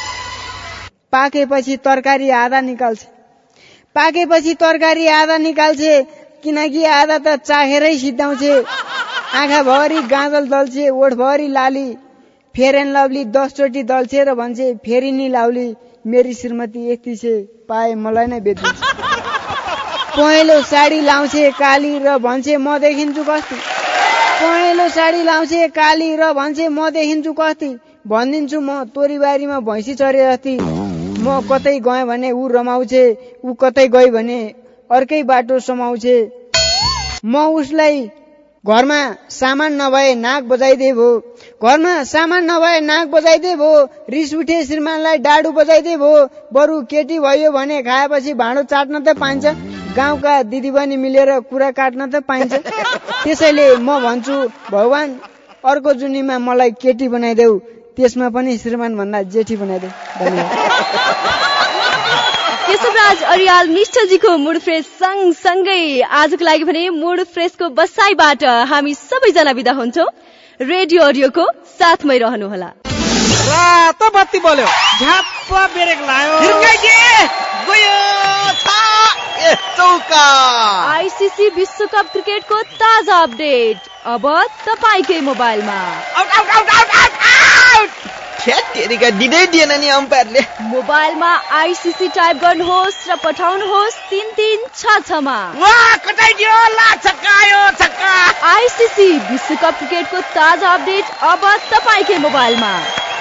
S3: पाकेपछि तरकारी आधा निकाल्छ। पाकेपछि तरकारी आधा निकाल्छे, किनकि आधा त चाखेरै सिद्धाउँछे। आँखा भरि गाजल दल्छे, ओठ भरि लाली। फेयर एन्ड लभली दस चोटि दल्छे र भन्छे, फेरि नि लाउली। मेरी श्रीमती यस्ती छे, पाए मलाई नै बेचिदिन्छ। पहेँलो साडी लाउँछे काली र भन्छे, म देखिन्छु कस्ती। पहेँलो साडी लाउँछे काली र भन्छे, म देखिन्छु कस्ती। भनिदिन्छु म तोरीबारीमा भैँसी चरे जस्ती। म कतै गएँ भने ऊ रमाउँछे, ऊ कतै गई भने अर्कै बाटो समाउँछे। म उसलाई घरमा सामान नभए नाक बजाइदिए भो। घरमा सामान नभए नाक बजाइदिए भो। रिस उठे श्रीमानलाई डाडु बजाइदिए भो। बरु केटी भयो भने खाएपछि भाँडो चाट्न त पाइन्छ। गाउँका दिदीबहिनी मिलेर कुरा काट्न त पाइन्छ। त्यसैले म भन्छु, भगवान अर्को जुनीमा मलाई केटी बनाइदेऊ, त्यसमा पनि श्रीमान भन्दा जेठी बनाइदेऊ। धन्यवाद।
S4: केशवराज अरियाल निष्ठलजीको मुड फ्रेस सँगसँगै आजको लागि भने मुड फ्रेसको बसाइबाट हामी सबैजना बिदा हुन्छौँ। रेडियो अडियोको साथमै रहनुहोला।
S9: रातो बत्ती बल्यो, झ्याप्प ब्रेक लायो,
S1: चौका।
S4: आइसिसी विश्वकप क्रिकेटको ताजा अपडेट अब तपाईँकै मोबाइलमा।
S1: खेतका दिँदै दिएन नि अम्पायरले।
S4: मोबाइलमा आइसिसी टाइप गर्नुहोस् र पठाउनुहोस् तीन तीन छ छमा। आइसिसी विश्वकप क्रिकेटको ताजा अपडेट अब तपाईँकै मोबाइलमा।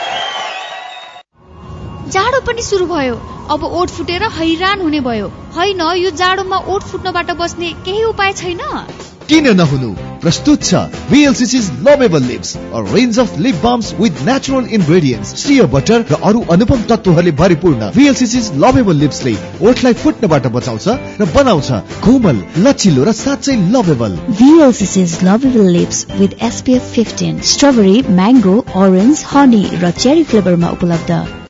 S8: जाडो पनि सुरु भयो, अब ओठ फुटेर हैरान हुने भयो। होइन, यो जाडोमा ओठ फुट्नबाट बस्ने केही उपाय छैन?
S5: किन नहुनु, प्रस्तुत छ V L C C's Lovable Lips, a range of lip balms with natural ingredients, shea butter र अरू अनुपम तत्त्वहरूले भरिपूर्ण। V L C C's Lovable Lips ले ओठलाई फुट्नबाट बचाउँछ र बनाउँछ कोमल, लचिलो र साँच्चै lovable.
S23: V L C C's Lovable Lips with S P F fifteen, strawberry, mango, orange, honey र चेरी फ्लेभरमा उपलब्ध।